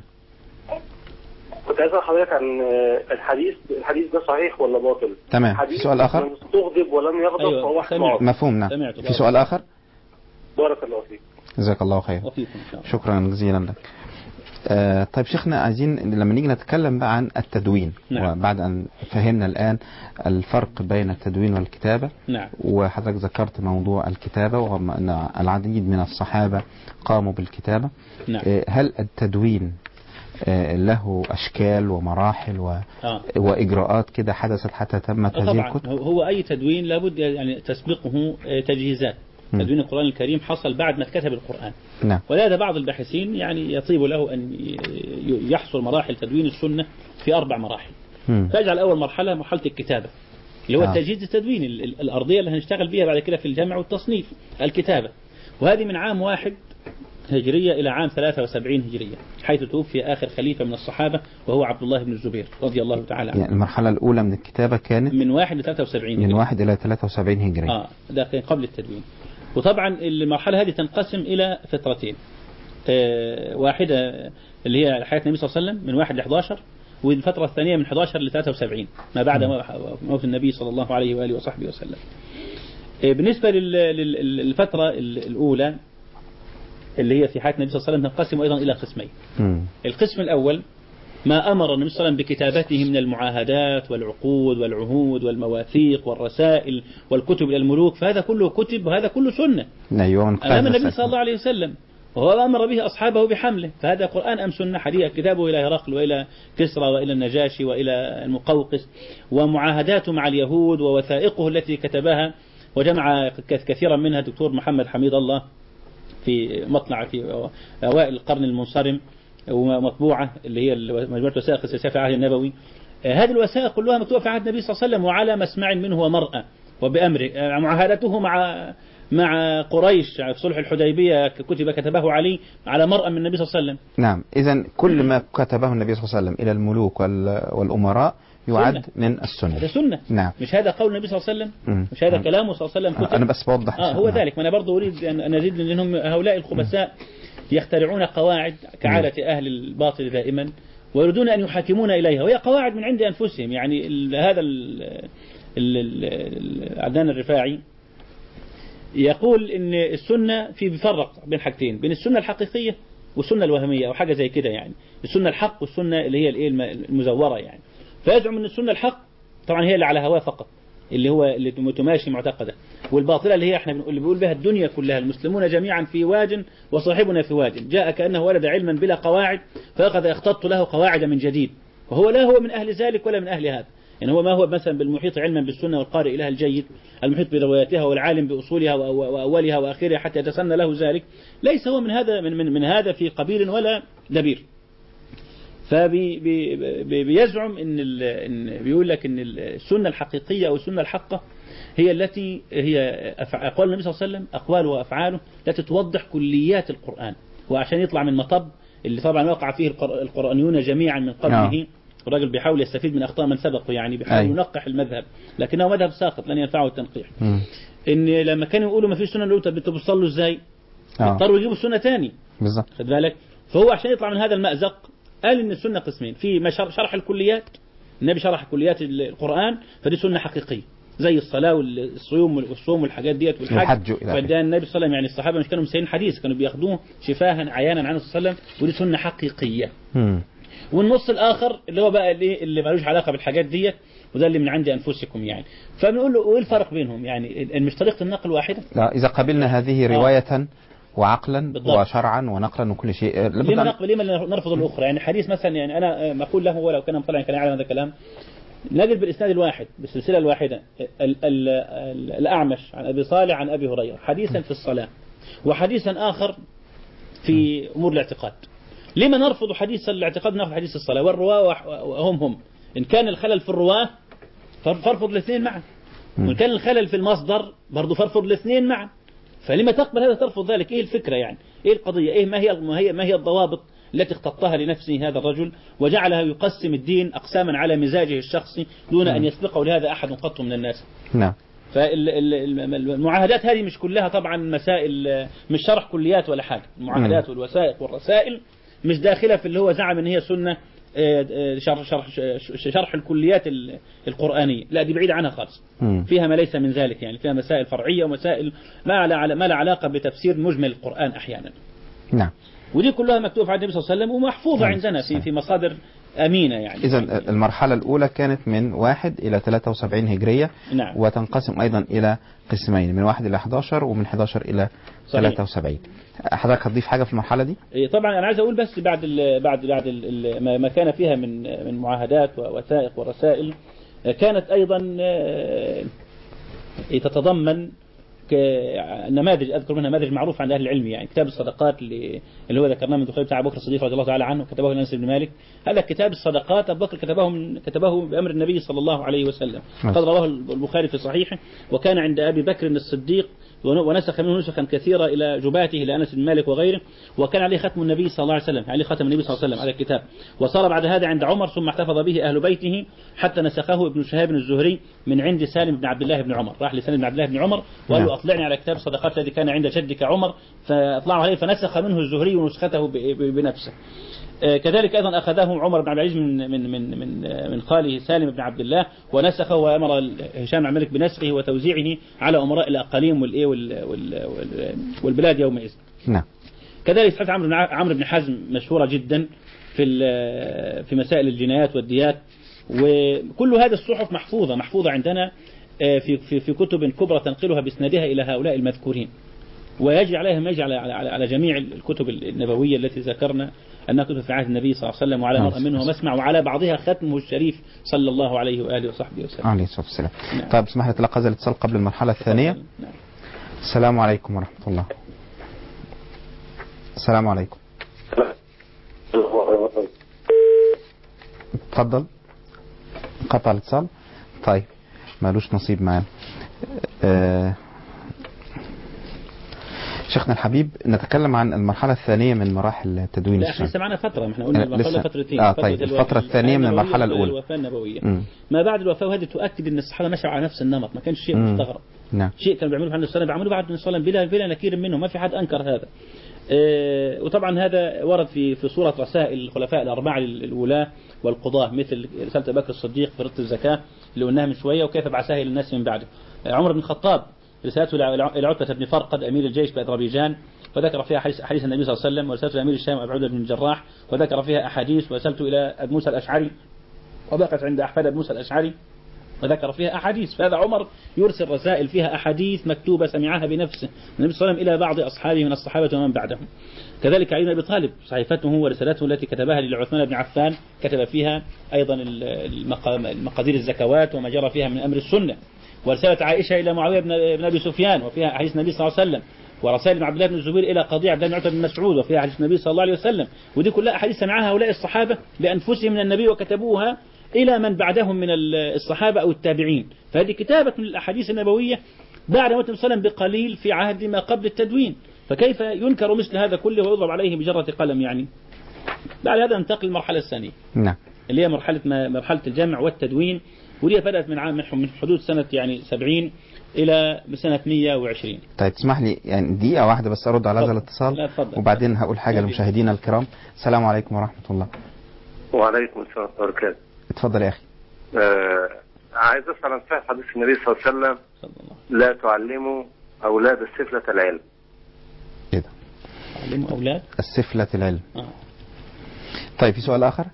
كنت عايز حضرتك عن الحديث الحديث ده صحيح ولا باطل؟ تمام. في سؤال آخر؟ من استغضب ولم يغضب أيوة. فهو حمار. مفهوم. نعم. في سؤال آخر؟ بارك الله فيك. جزاك الله خير. شكرا جزيلا لك. آه طيب شيخنا، عايزين لما نيجي نتكلم بقى عن التدوين نعم. وبعد أن فهمنا الآن الفرق بين التدوين والكتابة نعم. وحضرتك ذكرت موضوع الكتابة وأن العديد من الصحابة قاموا بالكتابة نعم. آه هل التدوين له أشكال ومراحل و... آه. وإجراءات كده حدثت حتى تمت هذه طبعا الكتب. هو أي تدوين لابد يعني تسبقه تجهيزات. م. تدوين القرآن الكريم حصل بعد ما اتكتب القرآن. نعم. ولهذا بعض الباحثين يعني يطيب له أن يحصل مراحل تدوين السنة في أربع مراحل. م. فيجعل أول مرحلة مرحلة الكتابة اللي هو آه. التجهيز التدوين الأرضية اللي هنشتغل بها بعد كده في الجمع والتصنيف الكتابة، وهذه من عام واحد هجرية إلى عام ثلاثة وسبعين هجرية حيث توفي آخر خليفة من الصحابة وهو عبد الله بن الزبير رضي الله تعالى عنه. يعني المرحلة الأولى من الكتابة كانت من واحد إلى ثلاثة وسبعين من واحد إلى ثلاثة وسبعين هجرية. آه ده كان قبل التدوين. وطبعا المرحلة هذه تنقسم إلى فترتين، آه واحدة اللي هي حياة النبي صلى الله عليه وسلم من واحد ل إحدى عشر، والفترة الثانية من إحدى عشر ل ثلاثة وسبعين ما بعد موت النبي صلى الله عليه وآله وصحبه وسلم. آه بالنسبة للفترة الأولى اللي هي في حياة النبي صلى الله عليه وسلم تنقسم أيضا إلى قسمين. م. القسم الأول ما أمر النبي صلى الله عليه وسلم بكتابته من المعاهدات والعقود والعهود والمواثيق والرسائل والكتب إلى الملوك، فهذا كله كتب وهذا كله سنة أمام النبي صلى الله عليه وسلم، وهو أمر به أصحابه بحمله، فهذا قرآن أم سنة حديث كتابه إلى هرقل وإلى كسرى وإلى النجاشي وإلى المقوقس، ومعاهداته مع اليهود ووثائقه التي كتبها وجمع كثيرا منها الدكتور محمد حميد الله في مطلع في أوائل القرن المنصرم ومطبوعة اللي هي مجموعة وثائق السياسية في عهد النبوي. هذه الوثائق كلها مكتوبة في عهد النبي صلى الله عليه وسلم وعلى مسمع منه ومرأة وبأمره. معاهدته مع مع قريش في صلح الحديبية كتب كتبه علي على مرأة من النبي صلى الله عليه وسلم. نعم، إذن كل ما كتبه النبي صلى الله عليه وسلم إلى الملوك والأمراء يعد سنة. من السنة. هذا سنة. نعم. مش هذا قول النبي صلى الله عليه وسلم، مش هذا كلامه صلى الله عليه وسلم كتب. أنا بس بوضح. آه هو ذلك، ما أنا برضو أريد أن أزيد لأنهم هؤلاء الخبثاء يخترعون قواعد كعادة أهل الباطل دائما ويريدون أن يحاكمون إليها، وهي قواعد من عند أنفسهم. يعني ال هذا عدنان الرفاعي يقول إن السنة في بيفرق بين حاجتين، بين السنة الحقيقية والسنة الوهمية أو حاجة زي كده، يعني السنة الحق والسنة اللي هي الإيه المزورة يعني. فيزعم أن السنة الحق طبعا هي اللي على هواه فقط، اللي هو اللي تماشي معتقده، والباطلة اللي هي احنا بنقول اللي بيقول بها الدنيا كلها المسلمون جميعا في واد وصاحبنا في واد، جاء كأنه ولد علما بلا قواعد فأخذ يختط له قواعد من جديد، وهو لا هو من أهل ذلك ولا من أهل هذا. يعني هو ما هو مثلا بالمحيط علما بالسنة والقارئ لها الجيد، المحيط برواياتها والعالم بأصولها وأولها وآخرها حتى يتسنى له ذلك، ليس هو من هذا من, من, من هذا في قبيل ولا دبير. فبيزعم إن, إن بيقول لك إن السنة الحقيقية أو السنة الحقة هي التي هي أقوال النبي صلى الله عليه وسلم، أقواله وأفعاله التي توضح كليات القرآن، وعشان يطلع من مطب اللي طبعا وقع فيه القرآنيون جميعا من قبله. الراجل بيحاول يستفيد من أخطاء من سبقه، يعني بيحاول ينقح المذهب لكنه مذهب ساقط لن ينفعه التنقيح. م. إن لما كانوا يقولوا ما فيش سنة نقول طب انتوا بتصلوا إزاي؟ اضطروا يجيبوا السنة تاني. بالظبط. خد بالك، فهو عشان يطلع من هذا المأزق قال إن السنة قسمين، في شرح الكليات، النبي شرح كليات القرآن فدي سنة حقيقية زي الصلاة والصيام والصوم والحاجات ديت والحج. فده النبي صلى الله عليه وسلم يعني الصحابة مش كانوا مسيين حديث، كانوا بياخدوه شفاها عيانا عنه صلى الله عليه وسلم، ودي سنة حقيقية. م. والنص الآخر اللي هو بقى اللي اللي مالوش علاقة بالحاجات ديت، وده اللي من عند أنفسكم يعني. فبنقول له ايه الفرق بينهم؟ يعني مش طريقة النقل واحدة؟ لا، إذا قبلنا هذه رواية آه. وعقلا بالضبط. وشرعا ونقلا وكل شيء، لما نقبل لما نرفض الأخرى؟ يعني حديث مثلا، يعني أنا ما أقول له ولو كان مطلعا كان يعلم هذا الكلام، نجد بالإسناد الواحد بالسلسلة الواحدة ال ال ال الأعمش عن أبي صالح عن أبي هريرة حديثا في الصلاة وحديثا آخر في أمور الاعتقاد. لما نرفض حديث الاعتقاد نأخذ حديث الصلاة؟ والرواة هم هم إن كان الخلل في الرواة فارفض الاثنين معا، وإن كان الخلل في المصدر برضو فارفض الاثنين معا. فلما تقبل هذا ترفض ذلك؟ إيه الفكرة يعني؟ إيه القضية؟ إيه ما هي ما هي ما هي الضوابط التي اختطها لنفسه هذا الرجل وجعلها يقسم الدين أقساما على مزاجه الشخصي دون أن يسبقه لهذا أحد قط من الناس؟ نعم. فالمعاهدات هذه مش كلها طبعا مسائل، مش شرح كليات ولا حاجة. المعاهدات والوثائق والرسائل مش داخلة في اللي هو زعم ان هي سنة شرح, شرح, شرح الكليات القرآنية، لا دي بعيدة عنها خالص. فيها ما ليس من ذلك، يعني فيها مسائل فرعية ومسائل ما لا ما لا علاقة بتفسير مجمل القرآن أحيانا. نعم. ودي كلها مكتوبة عند النبي صلى الله عليه وسلم ومحفوظة عندنا في في مصادر أمينة يعني. إذا المرحلة الأولى كانت من واحد إلى ثلاثة وسبعين هجرية. نعم. وتنقسم أيضا إلى قسمين، من واحد إلى أحد عشر ومن أحد عشر إلى صحيح. ثلاثة وسبعين. حضرتك هتضيف حاجة في المرحلة دي؟ طبعا أنا عايز أقول بس بعد ال بعد بعد ال ما كان فيها من من معاهدات ووثائق ورسائل، كانت أيضا تتضمن نماذج، أذكر منها نماذج معروف عند أهل العلم، يعني كتاب الصدقات اللي اللي هو ذكرناه من دخول بتاع أبو بكر الصديق رضي الله تعالى عنه، كتبه أنس بن مالك. هذا كتاب الصدقات أبو بكر كتبه من كتبه بأمر النبي صلى الله عليه وسلم، قد رواه البخاري في صحيحه، وكان عند أبي بكر الصديق ونسخ منه نسخا كثيرة إلى جباته لأنس بن مالك وغيره، وكان عليه ختم النبي صلى الله عليه وسلم، عليه ختم النبي صلى الله عليه وسلم على الكتاب. وصار بعد هذا عند عمر، ثم احتفظ به أهل بيته حتى نسخه ابن شهاب الزهري من عند سالم بن عبد الله بن عمر. راح لسالم بن عبد الله بن عمر وقال له أطلعني على كتاب الصدقات الذي كان عند جدك عمر، فأطلعه عليه فنسخ منه الزهري ونسخته بنفسه. كذلك أيضا أخذه عمر بن عبد العزيز من من من من من خاله سالم بن عبد الله ونسخه، وأمر هشام بن الملك بنسخه وتوزيعه على أمراء الأقاليم والإيه والبلاد يومئذ. نعم. كذلك صحيفة عمرو عمرو بن حزم مشهورة جدا في في مسائل الجنايات والديات، وكل هذه الصحف محفوظة محفوظة عندنا في في في كتب كبرى تنقلها بإسنادها إلى هؤلاء المذكورين، ويجري عليها ما يجري على على على جميع الكتب النبوية التي ذكرنا أنها كتب في عهد النبي صلى الله عليه وسلم، وعلى مرء منه مسمع، وعلى بعضها ختمه الشريف صلى الله عليه وآله وصحبه وسلم. عليه الصلاة والسلام. نعم. طيب اسمح لي أتلقى هذا الاتصال قبل المرحلة الثانية. نعم. السلام عليكم ورحمة الله. السلام عليكم. تفضل. قطع الاتصال. طيب مالوش نصيب معانا. أه شيخنا الحبيب، نتكلم عن المرحلة الثانية من مراحل تدوين السنة. لا احنا سمعنا فترة، احنا قلنا المرحلة فترتين. آه طيب الفترة الثانية من المرحلة الأولى الوفاة النبوية. م. ما بعد الوفاة، وهذه تؤكد أن الصحابة مشوا على نفس النمط، ما كانش شيء م. مستغرب. نعم. شيء كانوا بيعملوه عند الصلاة بيعملوه بعد الصلاة بلا بلا نكير منه، ما في حد أنكر هذا. اه وطبعا هذا ورد في في صورة رسائل الخلفاء الأربعة للولاة والقضاة، مثل رسالة أبي بكر الصديق في رد الزكاة اللي قلناها من شوية، وكيف بعثها إلى الناس من بعده. عمر بن الخطاب رسالته إلى عتبة بن فرقد أمير الجيش بأذربيجان، وذكر فيها حديث النبي صلى الله عليه وسلم، ورسالته إلى أمير الشام أبي عبيدة بن الجراح، وذكر فيها أحاديث، ورسالته إلى أبي موسى الأشعري، وبقت عند أحفاد أبي موسى الأشعري، وذكر فيها أحاديث. فهذا عمر يرسل رسائل فيها أحاديث مكتوبة سمعها بنفسه النبي صلى الله عليه وسلم إلى بعض أصحابه من الصحابة ومن بعدهم. كذلك علي بن أبي طالب صحيفته ورسالته التي كتبها لعثمان بن عفان، كتب فيها أيضا المقادير الزكوات وما جرى فيها من أمر السنة. ورسالة عائشة إلى معاوية بن أبي سفيان وفيها أحاديث النبي صلى الله عليه وسلم. ورسائل ابن عبد الله بن الزبير إلى قضية عبد الله بن عتبة بن مسعود وفيها أحاديث النبي صلى الله عليه وسلم. ودي كلها أحاديث سمعها هؤلاء الصحابة بأنفسهم من النبي وكتبوها إلى من بعدهم من الصحابة أو التابعين. فهذه كتابة من الأحاديث النبوية بعد موت صلى الله عليه وسلم بقليل في عهد ما قبل التدوين، فكيف ينكر مثل هذا كله ويضرب عليه بجرة قلم يعني؟ بعد هذا ننتقل للمرحلة الثانية. نعم. اللي هي مرحلة مرحلة الجمع والتدوين، ودي بدأت من عام من حدود سنة يعني سبعين إلى سنة مئة وعشرين. طيب تسمح لي يعني دقيقة واحدة بس أرد على هذا الاتصال، وبعدين هقول حاجة لمشاهدينا الكرام. السلام عليكم ورحمة الله. وعليكم السلام ورحمة الله وبركاته. اتفضل يا أخي. آه عايز أسأل عن صحيح حديث النبي صلى الله عليه وسلم: لا تعلموا أولاد السفلة العلم. كده. تعلموا أولاد السفلة العلم. آه. طيب في سؤال آخر؟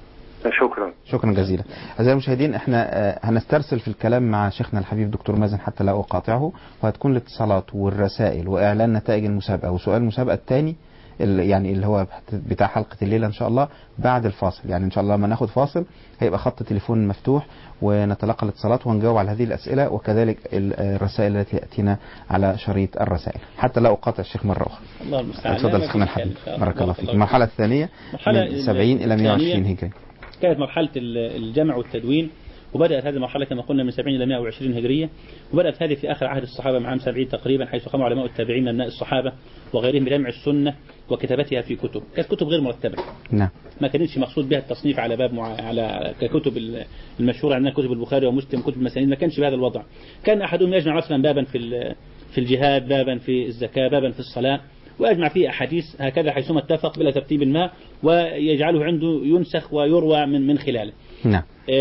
شكرا شكرا جزيلا. أعزائي المشاهدين، احنا هنسترسل في الكلام مع شيخنا الحبيب دكتور مازن حتى لا أقاطعه، وهتكون الاتصالات والرسائل وإعلان نتائج المسابقة وسؤال المسابقة الثاني يعني اللي هو بتاع حلقة الليلة إن شاء الله بعد الفاصل. يعني إن شاء الله لما ناخد فاصل هيبقى خط تليفون مفتوح ونتلقى الاتصالات ونجاوب على هذه الأسئلة، وكذلك الرسائل التي تأتينا على شريط الرسائل حتى لا أقاطع الشيخ مرة أخرى. الله المستعان. تفضل شيخنا الحبيب بارك الله فيك. المرحلة الثانية من سبعين إلى مئة وعشرين هجري كانت مرحلة الجمع والتدوين، وبدأت هذه المرحلة كما قلنا من سبعين إلى مئة وعشرين هجرية، وبدأت هذه في آخر عهد الصحابة مع عام سبعين تقريبا، حيث قام علماء التابعين من أبناء الصحابة وغيرهم بجمع السنة وكتابتها في كتب. كانت كتب غير مرتبة. نعم. ما كانتش مقصود بها التصنيف على باب مع... على ككتب المشهورة عندنا كتب البخاري ومسلم كتب المسانيد، ما كانش بهذا الوضع. كان أحدهم يجمع مثلا بابا في في الجهاد، بابا في الزكاة، بابا في الصلاة، ويجمع فيه أحاديث هكذا حيثما اتفق بلا ترتيب ما، ويجعله عنده ينسخ ويروى من من خلاله. نعم.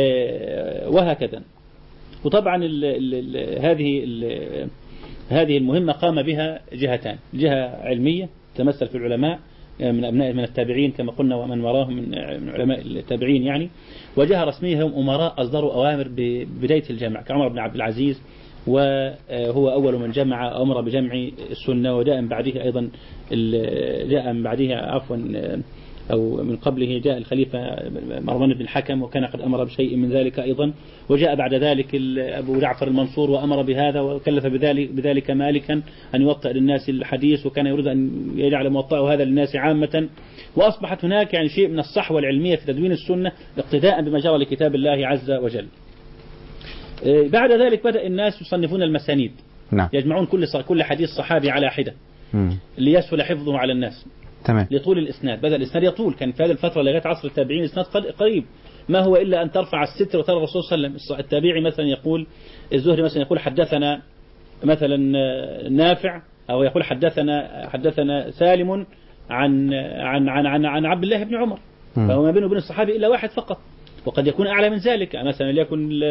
آه وهكذا. وطبعا ال ال ال هذه ال هذه المهمة قام بها جهتان: جهة علمية تمثل في العلماء، من أبناء من التابعين كما قلنا ومن وراهم من علماء التابعين يعني. وجه رسميا هم أمراء أصدروا أوامر ببداية الجمع كعمر بن عبد العزيز، وهو أول من جمع أمر بجمع السنة، وجاء من بعده أيضا جاء من بعده عفوا أو من قبله جاء الخليفة مروان بن الحكم وكان قد أمر بشيء من ذلك أيضا، وجاء بعد ذلك أبو جعفر المنصور وأمر بهذا وكلف بذلك, بذلك مالكا أن يوطئ للناس الحديث، وكان يريد أن يجعل موطئه هذا للناس عامة. وأصبحت هناك يعني شيء من الصحوة العلمية في تدوين السنة اقتداء بما جرى لكتاب الله عز وجل. بعد ذلك بدأ الناس يصنفون المسانيد، نعم. يجمعون كل كل حديث صحابي على حدة ليسهل حفظه على الناس، تمام. لطول الإسناد، بدأ الإسناد يطول، كان في هذه الفترة لغاية عصر التابعين الإسناد قريب، ما هو إلا أن ترفع الستر وترى الرسول صلى الله عليه وسلم. التابعي مثلا يقول الزهري مثلا يقول حدثنا مثلا نافع، أو يقول حدثنا حدثنا سالم عن عن عن عن, عن عبد الله بن عمر، فهو ما بينه وبين الصحابي إلا واحد فقط، وقد يكون أعلى من ذلك، مثلا ليكن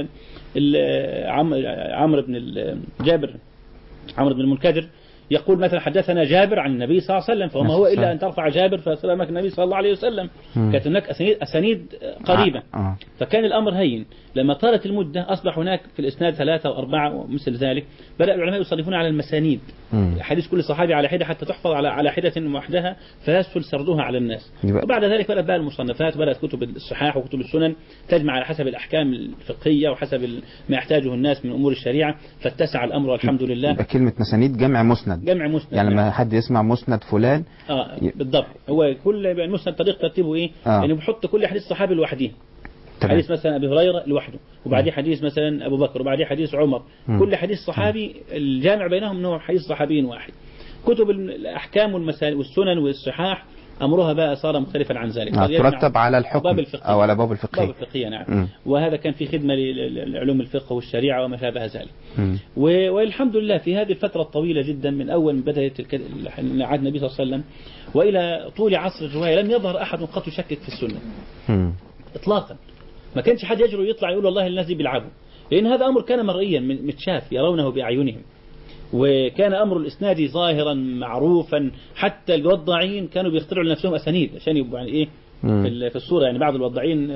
عمرو بن جابر عمرو بن المنكدر يقول مثلا حدثنا جابر عن النبي صلى الله عليه وسلم، فما هو إلا أن ترفع جابر فسلامك النبي صلى الله عليه وسلم. كانت هناك أسانيد, أسانيد قريبة، فكان الأمر هين. لما طالت المدة أصبح هناك في الإسناد ثلاثة وأربعة ومثل ذلك، بدأ العلماء يصنفون على المسانيد، حديث كل صحابي على حدة حتى تحفظ على على حدة وحدها فيسهل سردها على الناس. وبعد ذلك بدأت بقى المصنفات، بدأت كتب الصحاح وكتب السنن تجمع على حسب الأحكام الفقهية وحسب ما يحتاجه الناس من أمور الشريعة، فاتسع الأمر والحمد لله. كلمة مسانيد جمع مسند، جمع مسند يعني لما حد يسمع مسند فلان اه بالضبط، هو كل المسند طريق ترتيبه ايه؟ آه. يعني بحط كل حديث صحابي لوحده، حديث مثلا أبي هريرة لوحده، وبعديه حديث مثلا أبو بكر، وبعديه حديث عمر، م. كل حديث صحابي الجامع بينهم أنه حديث صحابي واحد. كتب الأحكام والسنن والصحاح أمرها بقى صار مختلفا عن ذلك، آه ترتب على الحكم أو على باب الفقه، باب الفقهية نعم. م. وهذا كان في خدمة لعلوم الفقه والشريعة وما شابه ذلك. والحمد لله في هذه الفترة الطويلة جدا من أول بداية عهد النبي صلى الله عليه وسلم وإلى طول عصر الرواية لم يظهر أحد قط يشكك في السنة م. إطلاقا. ما كانش حد يجرؤ يطلع يقول والله الناس دي بيلعبوا، لأن هذا أمر كان مرئيا متشاف يرونه بأعينهم، وكان أمر الإسناد ظاهرا معروفا، حتى الوضاعين كانوا بيخترعوا لنفسهم أسانيد عشان يبقوا يعني إيه في في الصورة. يعني بعض الوضاعين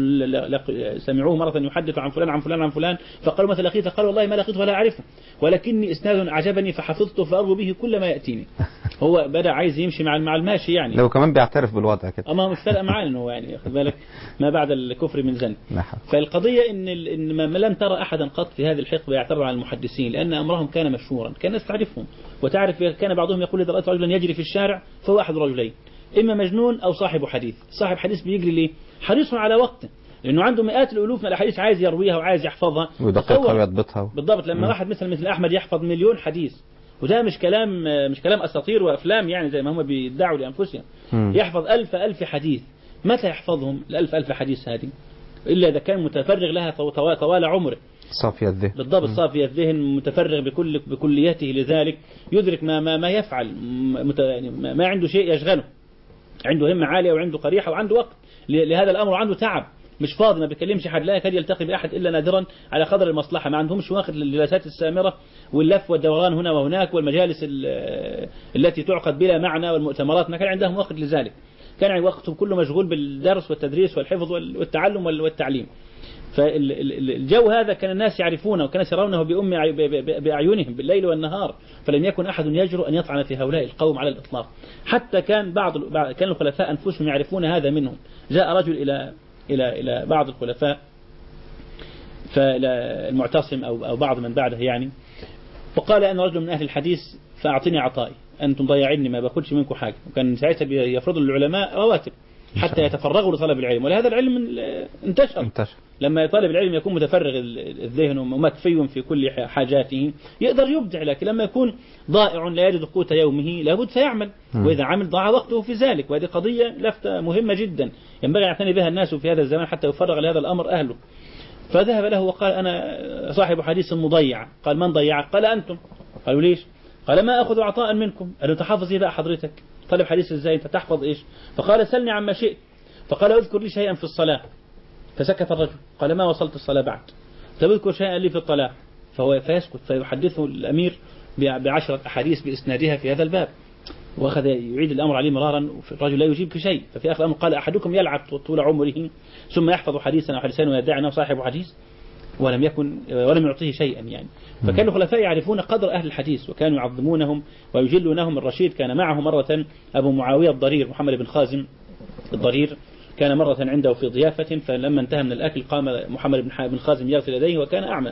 سمعوه مرة يحدث عن فلان عن فلان عن فلان، فقالوا مثلا لقيته، قال والله ما لقيته ولا أعرفه، ولكني إسناد عجبني فحفظته فأرجو به كل ما يأتيني. هو بدأ عايز يمشي مع مع الماشي يعني، لو كمان بيعترف بالوضع كده. أما مش فارقة معاه إنه يعني خد بالك ما بعد الكفر من ذنب. فالقضية إن إن ما لم ترى أحدا قط في هذه الحقبة يعترض على المحدثين، لأن أمرهم كان مشهورا، كان الناس تعرفهم وتعرف. كان بعضهم يقول إذا رأيت رجلا يجري في الشارع فهو أحد رجلين، إما مجنون أو صاحب حديث. صاحب حديث بيجري ليه؟ حريص على وقته، لأنه عنده مئات الألوف من الأحاديث عايز يرويها وعايز يحفظها ويدققها ويضبطها. بالضبط. لما واحد مثل مثل أحمد يحفظ مليون حديث، وده مش كلام مش كلام أساطير وأفلام يعني زي ما هم بيدعوا لأنفسهم، يحفظ ألف ألف حديث. متى يحفظهم الألف ألف حديث هذه إلا إذا كان متفرغ لها طوال عمره، صافي الذهن. بالضبط، صافي الذهن، متفرغ بكل بكليته لذلك، يدرك ما ما ما يفعل، مت... يعني ما عنده شيء يشغله، عنده همة عالية وعنده قريحة وعنده وقت لهذا الأمر وعنده تعب، مش فاضي، ما بيكلمش حد، لا يكاد يلتقي بأحد إلا نادرا على قدر المصلحة، ما عندهمش واخد للجلسات السامرة واللف والدوران هنا وهناك والمجالس التي تعقد بلا معنى والمؤتمرات، ما كان عندهم وقت لذلك، كان وقتهم كله مشغول بالدرس والتدريس والحفظ والتعلم والتعليم. فالجو هذا كان الناس يعرفونه، وكان يرونه بأم بأعينهم بالليل والنهار، فلم يكن أحد يجرؤ أن يطعن في هؤلاء القوم على الإطلاق. حتى كان بعض كان الخلفاء أنفسهم يعرفون هذا منهم. جاء رجل إلى إلى إلى بعض الخلفاء، فالمعتصم أو أو بعض من بعده يعني، وقال أنا رجل من أهل الحديث فأعطني عطائي، أنتم ضيعيني ما باخدش منكم حاجة. وكان ساعتها يفرض العلماء رواتب حتى يتفرغوا لطلب العلم، ولهذا العلم انتشر. انتشر لما طالب العلم يكون متفرغ الذهن ومكفي في كل حاجاته يقدر يبدع، لكن لما يكون ضائع لا يجد قوت يومه لابد سيعمل، وإذا عمل ضاع وقته في ذلك. وهذه قضية لفتة مهمة جدا ينبغي أن يعتني بها الناس في هذا الزمان حتى يفرغ لهذا الأمر أهله. فذهب له وقال أنا صاحب حديث مضيع. قال من ضيعك؟ قال أنتم. قالوا ليش؟ قال ما أخذ عطاء منكم. قالوا تحفظ إيه بقى حضرتك؟ طالب حديث إزاي أنت تحفظ إيش؟ فقال سلني عما شئت. فقال اذكر لي شيئا في الصلاة. فسكت الرجل، قال ما وصلت الصلاة بعد. طب اذكر شيئا لي في الطلاق. فهو فيسكت، فيحدثه الأمير بعشرة أحاديث بإسنادها في هذا الباب. وأخذ يعيد الأمر عليه مرارا، الرجل لا يجيب في شيء. ففي آخر الأمر قال أحدكم يلعب طول عمره ثم يحفظ حديثا أو حديثين ويدعي أنه صاحب حديث ولم يكن ولم يعطيه شيئا يعني. فكان الخلفاء يعرفون قدر أهل الحديث وكانوا يعظمونهم ويجلونهم. الرشيد كان معه مرة أبو معاوية الضرير محمد بن خازم الضرير، كان مرة عنده في ضيافة، فلما انتهى من الأكل قام محمد بن خازم يغسل يديه وكان أعمى،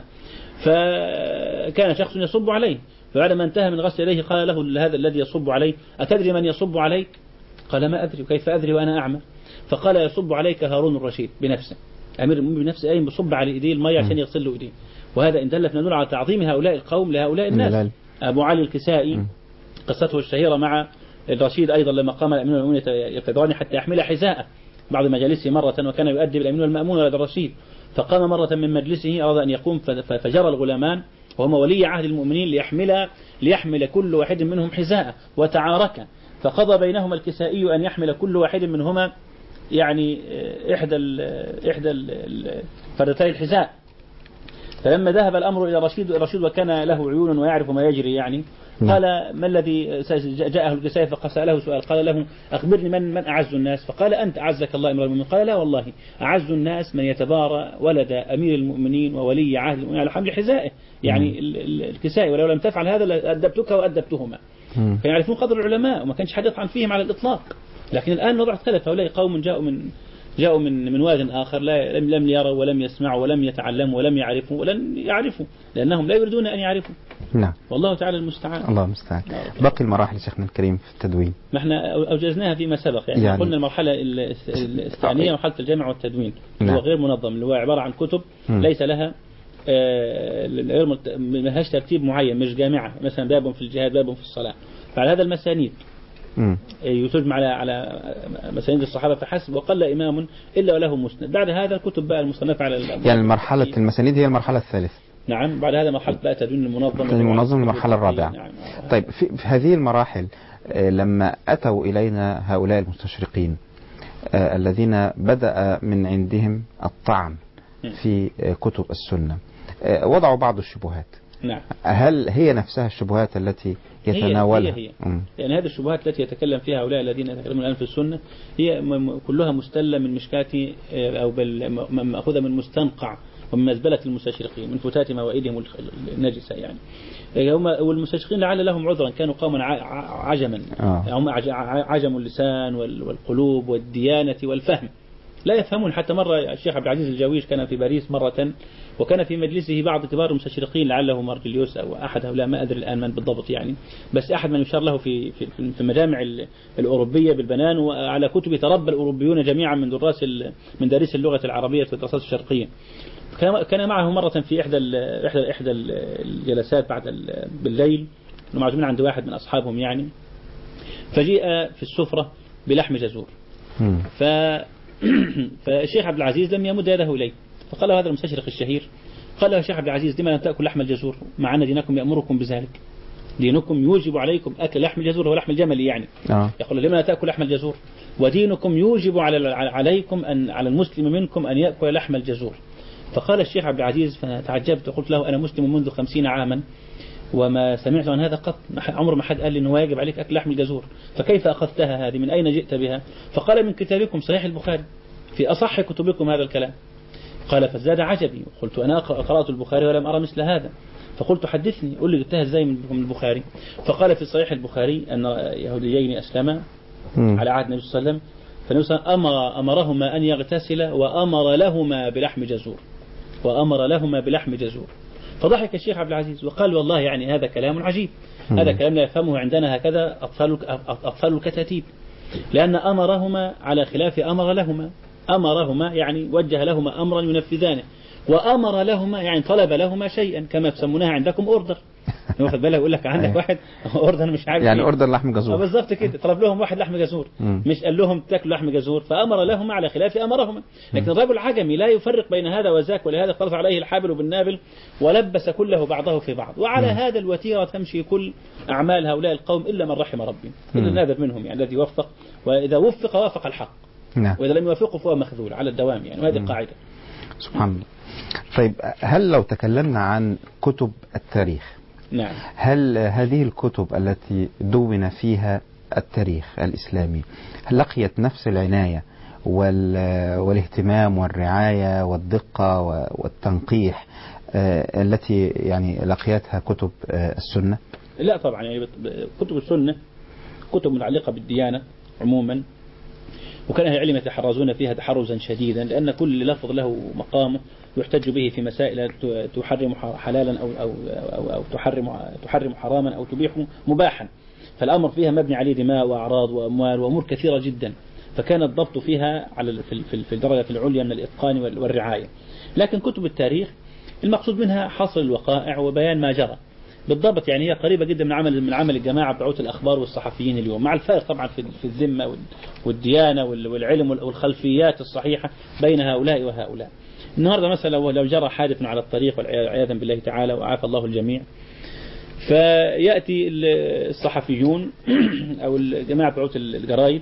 فكان شخص يصب عليه، فبعدما انتهى من غسل يديه قال له هذا الذي يصب عليه أتدري من يصب عليك؟ قال ما أدري، كيف أدري وأنا أعمى؟ فقال يصب عليك هارون الرشيد بنفسه، أمير المؤمنين بنفسه، أي بصب على إيديه المية عشان يغسل له إيديه. وهذا إن دل فندل على تعظيم هؤلاء القوم لهؤلاء الناس. أبو علي الكسائي قصته الشهيرة مع الرشيد أيضا لما قام الأمين والمأمون يفتدران حتى يحمل حذاءه بعض مجالسه مرة، وكان يؤدي بالأمين والمأمون ولد الرشيد، فقام مرة من مجلسه أراد أن يقوم فجرى الغلامان وهم ولي عهد المؤمنين ليحمل ليحمل كل واحد منهم حذاءه وتعاركا، فقضى بينهما الكسائي أن يحمل كل واحد منهما يعني إحدى ال إحدى فردتي الحذاء. فلما ذهب الأمر إلى رشيد الرشيد وكان له عيون ويعرف ما يجري يعني، قال ما الذي جاءه الكسائي فسأله سؤال، قال له أخبرني من من أعز الناس؟ فقال أنت أعزك الله أمير المؤمنين. قال لا والله أعز الناس من يتبارى ولد أمير المؤمنين وولي عهد المؤمنين على حمل حذائه، يعني الكسائي، ولو لم تفعل هذا لأدبتك وأدبتهما. فيعرفون قدر العلماء وما كانش حد يطعن فيهم على الإطلاق. لكن الآن الوضع اختلف، هؤلاء قوم جاءوا من جاءوا من من واد آخر، لا لم لم يروا ولم يسمعوا ولم يتعلموا ولم يعرفوا ولن يعرفوا لأنهم لا يريدون أن يعرفوا. نعم. والله تعالى المستعان. الله المستعان. باقي المراحل شيخنا الكريم في التدوين ما احنا أوجزناها فيما سبق يعني, يعني قلنا المرحلة الثانية مرحلة الجمع والتدوين. نعم. هو غير منظم، اللي هو عبارة عن كتب م. ليس لها غير ما لهاش ترتيب معين، مش جامعة مثلا باب في الجهاد باب في الصلاة. فعلى هذا المسانيد يترجم على على مسانيد الصحابة فحسب، وقل إمام إلا وله مسند. بعد هذا الكتب بقى المصنفة على يعني مرحلة المسانيد هي المرحلة الثالثة. نعم. بعد هذا مرحلة بقى تدوين المنظم المنظم المرحلة الرابعة. نعم. طيب في هذه المراحل لما أتوا إلينا هؤلاء المستشرقين الذين بدأ من عندهم الطعن في كتب السنة، وضعوا بعض الشبهات. نعم. هل هي نفسها الشبهات التي يتناولها؟ هي هي. يعني هذه الشبهات التي يتكلم فيها هؤلاء الذين يتكلمون الآن في السنة هي كلها مستلة من مشكاة أو مأخوذة من مستنقع ومن مزبلة المستشرقين، من فتات موائدهم النجسة يعني. هم والمستشرقين لعل لهم عذرا، كانوا قوما عجما، آه. هم عجم اللسان والقلوب والديانة والفهم، لا يفهمون. حتى مرة الشيخ عبد العزيز الجاويش كان في باريس مرة، وكان في مجلسه بعض كبار المستشرقين لعله مارجليوس أو أحد هؤلاء، ما أدري الآن من بالضبط يعني، بس أحد من يشار له في في في المجامع الأوروبية بالبنان، وعلى كتب تربى الأوروبيون جميعا من دراس من دارس اللغة العربية في الدراسات الشرقية. كان معه مرة في إحدى إحدى إحدى الجلسات بعد بالليل، معزومين عند واحد من أصحابهم يعني، فجيء في السفرة بلحم جزور. ف فالشيخ عبد العزيز لم يمد يده إليه، فقال له هذا المستشرق الشهير، قال له يا شيخ عبد العزيز لما لم تأكل لحم الجزور مع أن دينكم يأمركم بذلك، دينكم يوجب عليكم أكل لحم الجزور ولحم الجمل يعني. آه. يقول لما لا تأكل لحم الجزور، ودينكم يوجب على عليكم أن على المسلم منكم أن يأكل لحم الجزور. فقال الشيخ عبد العزيز فتعجبت وقلت له أنا مسلم منذ خمسين عاما وما سمعت عن هذا قط، عمر ما حد قال لي انه واجب عليك اكل لحم الجزور، فكيف اخذتها هذه؟ من اين جئت بها؟ فقال من كتابكم صحيح البخاري، في اصح كتبكم هذا الكلام. قال فازداد عجبي، قلت انا قرات البخاري ولم ارى مثل هذا، فقلت حدثني، قل لي جبتها ازاي من البخاري؟ فقال في صحيح البخاري ان يهوديين اسلما على عهد النبي صلى الله عليه وسلم، فالنبي صلى الله عليه وسلم امر امرهما ان يغتسلا وامر لهما بلحم جزور، وامر لهما بلحم جزور. فضحك الشيخ عبد العزيز وقال والله يعني هذا كلام عجيب، هذا كلام لا يفهمه عندنا هكذا أطفال أطفال الكتاتيب، لأن أمرهما على خلاف أمر لهما، أمرهما يعني وجه لهما أمرا ينفذانه، وأمر لهما يعني طلب لهما شيئا كما تسمونها عندكم أوردر. واخد بالك يقول لك عندك واحد اوردر مش عارف يعني اوردر لحم جزور بالظبط كده، طلب لهم واحد لحم جزور مش قال لهم تاكلوا لحم جزور، فامر لهم على خلاف امرهما. لكن الرجل عجمي لا يفرق بين هذا وذاك، ولهذا اختلط عليه الحابل بالنابل ولبس كله بعضه في بعض. وعلى مم. هذا الوتيره تمشي كل اعمال هؤلاء القوم الا من رحم ربي، الا النادر منهم يعني الذي وفق، واذا وفق وافق الحق، نعم. واذا لم يوافقه فهو مخذول على الدوام يعني، وهذه القاعده. سبحان الله. طيب هل لو تكلمنا عن كتب التاريخ، نعم. هل هذه الكتب التي دون فيها التاريخ الإسلامي هل لقيت نفس العناية والاهتمام والرعاية والدقة والتنقيح التي يعني لقيتها كتب السنة؟ لا طبعا، يعني كتب السنة كتب متعلقة بالديانة عموما، وكان أهل العلم يتحرزون فيها تحرزا شديدا، لأن كل لفظ له مقامه يحتج به في مسائل تحرم حلالا أو, أو, أو, أو تحرم, تحرم حراما أو تبيح مباحا، فالأمر فيها مبني عليه دماء وأعراض وأموال وأمور كثيرة جدا، فكان الضبط فيها على في الدرجة العليا من الإتقان والرعاية. لكن كتب التاريخ المقصود منها حصر الوقائع وبيان ما جرى بالضبط، يعني هي قريبة جدا من عمل من عمل الجماعة بتوع الأخبار والصحفيين اليوم، مع الفارق طبعا في في الذمة والديانة والعلم والخلفيات الصحيحة بين هؤلاء وهؤلاء. النهاردة مثلا لو لو جرى حادث على الطريق والعياذا بالله تعالى وعافى الله الجميع، فيأتي الصحفيون أو الجماعة بتوع الجرايد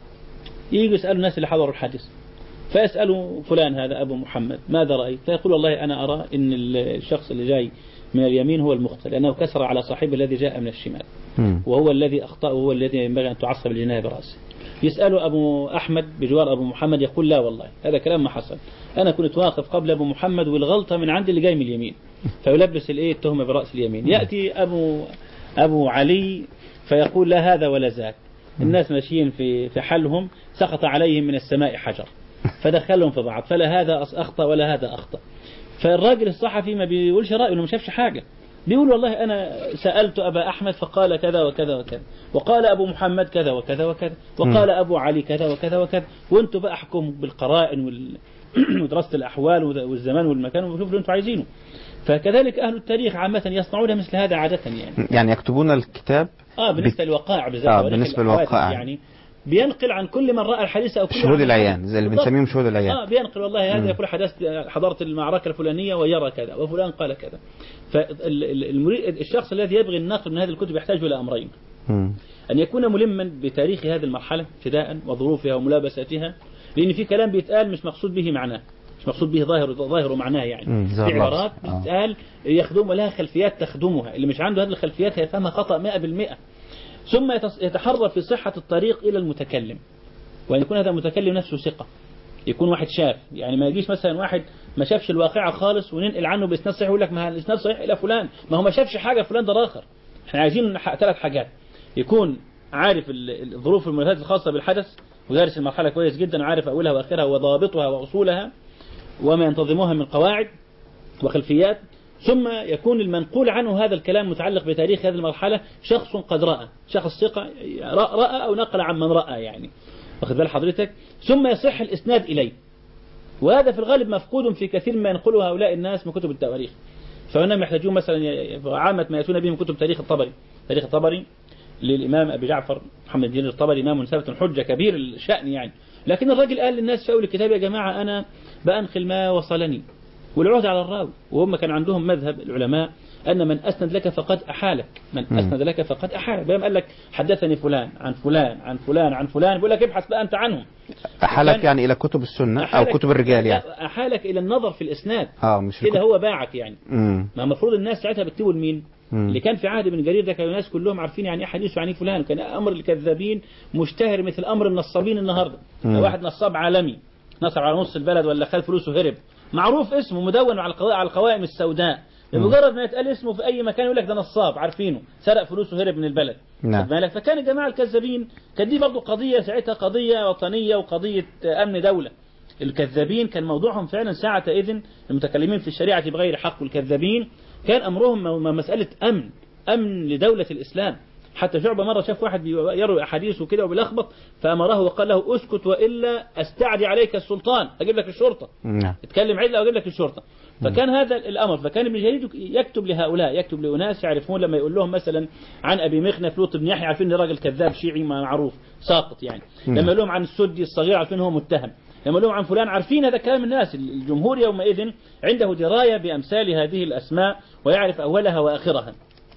ييجوا يسألوا الناس اللي حضروا الحادث، فيسألوا فلان هذا أبو محمد ماذا رأيت؟ فيقول والله أنا أرى أن الشخص اللي جاي من اليمين هو المخطئ، لأنه كسر على صاحبه الذي جاء من الشمال، وهو الذي أخطأ وهو الذي ينبغي أن تعصب الجناية برأسه. يسأله أبو أحمد بجوار أبو محمد، يقول لا والله هذا كلام ما حصل، أنا كنت واقف قبل أبو محمد والغلطة من عندي اللي جاي من اليمين، فيلبس الإيه التهمة برأس اليمين. يأتي أبو أبو علي فيقول لا هذا ولا ذاك، الناس ماشيين في في حالهم سقط عليهم من السماء حجر فدخلهم في بعض، فلا هذا أخطأ ولا هذا أخطأ. فالراجل الصحفي ما بيقولش رأيه، ما شافش حاجة، بيقول والله أنا سألت أبا أحمد فقال كذا وكذا وكذا، وقال أبو محمد كذا وكذا وكذا، وقال أبو علي كذا وكذا وكذا، وأنتوا بقى احكموا بالقرائن وال... ودراسة الأحوال والزمان والمكان وشوفوا اللي أنتوا عايزينه. فكذلك أهل التاريخ عامة يصنعون مثل هذا عادة، يعني يعني يكتبون الكتاب آه بالنسبة للوقائع بالذات، آه بالنسبة للوقائع يعني بينقل عن كل من رأى الحديث أو كل شهود العيان زي اللي بنسميهم شهود العيان. آه بينقل والله هذا يقول حدثت حضرت المعركة الفلانية ويرى كذا وفلان قال كذا. فالمريد الشخص الذي يبغي النقل من هذه الكتب يحتاج إلى أمرين: مم. أن يكون ملما بتاريخ هذه المرحلة ابتداء وظروفها وملابساتها، لأن في كلام بيتقال مش مقصود به معناه، مش مقصود به ظاهر ظاهر ومعناه، يعني في عبارات بتتقال يخدم ولها خلفيات تخدمها، اللي مش عنده هذه الخلفيات هيفهمها خطأ مئة بالمئة. ثم يتحرى في صحة الطريق إلى المتكلم، وأن يكون هذا المتكلم نفسه ثقة، يكون واحد شاف، يعني ما يجيش مثلا واحد ما شافش الواقعة خالص وننقل عنه بإسناد صحيح يقول لك ما الإسناد صحيح إلى فلان، ما هو ما شافش حاجة فلان ده آخر. احنا عايزين ثلاث حاجات: يكون عارف الظروف والملابسات الخاصة بالحدث ودارس المرحلة كويس جدا وعارف أولها وآخرها وضوابطها وأصولها وما ينتظموها من قواعد وخلفيات. ثم يكون المنقول عنه هذا الكلام متعلق بتاريخ هذه المرحلة شخص قد رأى، شخص ثقة رأى أو نقل عن من رأى، يعني واخد بال حضرتك. ثم يصح الإسناد إليه، وهذا في الغالب مفقود في كثير ما ينقله هؤلاء الناس من كتب التواريخ. فهنا يحتاجون مثلا عامة ما يأتون به من كتب تاريخ الطبري، تاريخ الطبري للإمام أبي جعفر محمد بن جرير الطبري، إمام ثابت حجة كبير الشأن يعني. لكن الراجل قال للناس في أول الكتاب: يا جماعة أنا بأنقل ما وصلني، والعهد على الراوي. وهم كان عندهم مذهب العلماء أن من أسند لك فقد أحالك، من م. أسند لك فقد أحالك. بيوم قال لك حدثني فلان عن فلان عن فلان عن فلان، بيقول لك ابحث بقى أنت عنهم. أحالك يعني إلى كتب السنة أو كتب الرجال، يعني أحالك إلى النظر في الإسناد. آه مش كده هو باعك يعني. م. ما المفروض الناس ساعتها بتقول مين؟ م. اللي كان في عهد ابن جرير ده كانوا الناس كلهم عارفين يعني ايه حديث ويعني فلان، كان أمر الكذابين مشتهر مثل أمر النصابين النهارده. لو واحد نصاب عالمي نصب على نص البلد ولا خد فلوسه هرب، معروف اسمه مدون على على القوائم السوداء، بمجرد ما يتقال اسمه في أي مكان يقول لك ده نصاب، عارفينه سرق فلوسه هرب من البلد. نعم. فكان الجماعة الكذابين كان دي برضه قضية ساعتها، قضية وطنية وقضية أمن دولة. الكذابين كان موضوعهم فعلا ساعة إذن المتكلمين في الشريعة بغير حق، والكذابين كان أمرهم مسألة أمن، أمن لدولة الإسلام. حتى شعبة مرة شاف واحد يروي أحاديث وكده وبيلخبط، فأمره وقال له: اسكت وإلا أستعدي عليك السلطان، أجيب لك الشرطة. نعم. اتكلم عدل أو أجيب لك الشرطة. فكان هذا الأمر. فكان ابن جرير يكتب لهؤلاء، يكتب لأناس يعرفون، لما يقول لهم مثلا عن أبي مخنف لوط بن يحيى عارفين راجل كذاب شيعي معروف ساقط يعني. لما يقول لهم عن السدي الصغير عارفين هو متهم. لما يقول لهم عن فلان عارفين هذا كلام الناس. الجمهور يومئذ عنده دراية بأمثال هذه الأسماء ويعرف أولها وآخرها،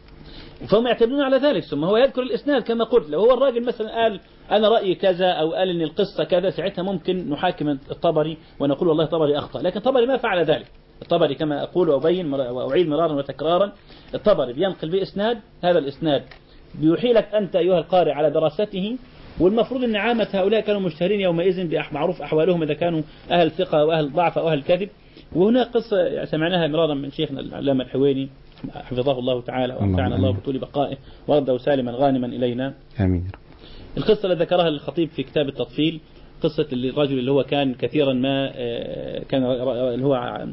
فهم يعتمدون على ذلك. ثم هو يذكر الإسناد كما قلت. لو هو الراجل مثلا قال أنا رأيي كذا أو قال إن القصة كذا، ساعتها ممكن نحاكم الطبري ونقول والله الطبري أخطأ. لكن الطبري ما فعل ذلك. الطبري كما أقول وأبين وأعيد مرارا وتكرارا، الطبري بينقل بإسناد، هذا الإسناد بيوحي لك أنت أيها القارئ على دراسته. والمفروض أن عامة هؤلاء كانوا مشتهرين يومئذ بمعروف أحوالهم إذا كانوا أهل ثقة أو أهل ضعف أو أهل كذب. وهنا قصة سمعناها مرارا من شيخنا العلامة الحويني حفظه الله تعالى وأمتعنا الله بطول بقائه ورده سالما غانما إلينا آمين. القصة التي ذكرها الخطيب في كتاب التطفيل قصة الرجل اللي هو كان كثيرا ما كان اللي هو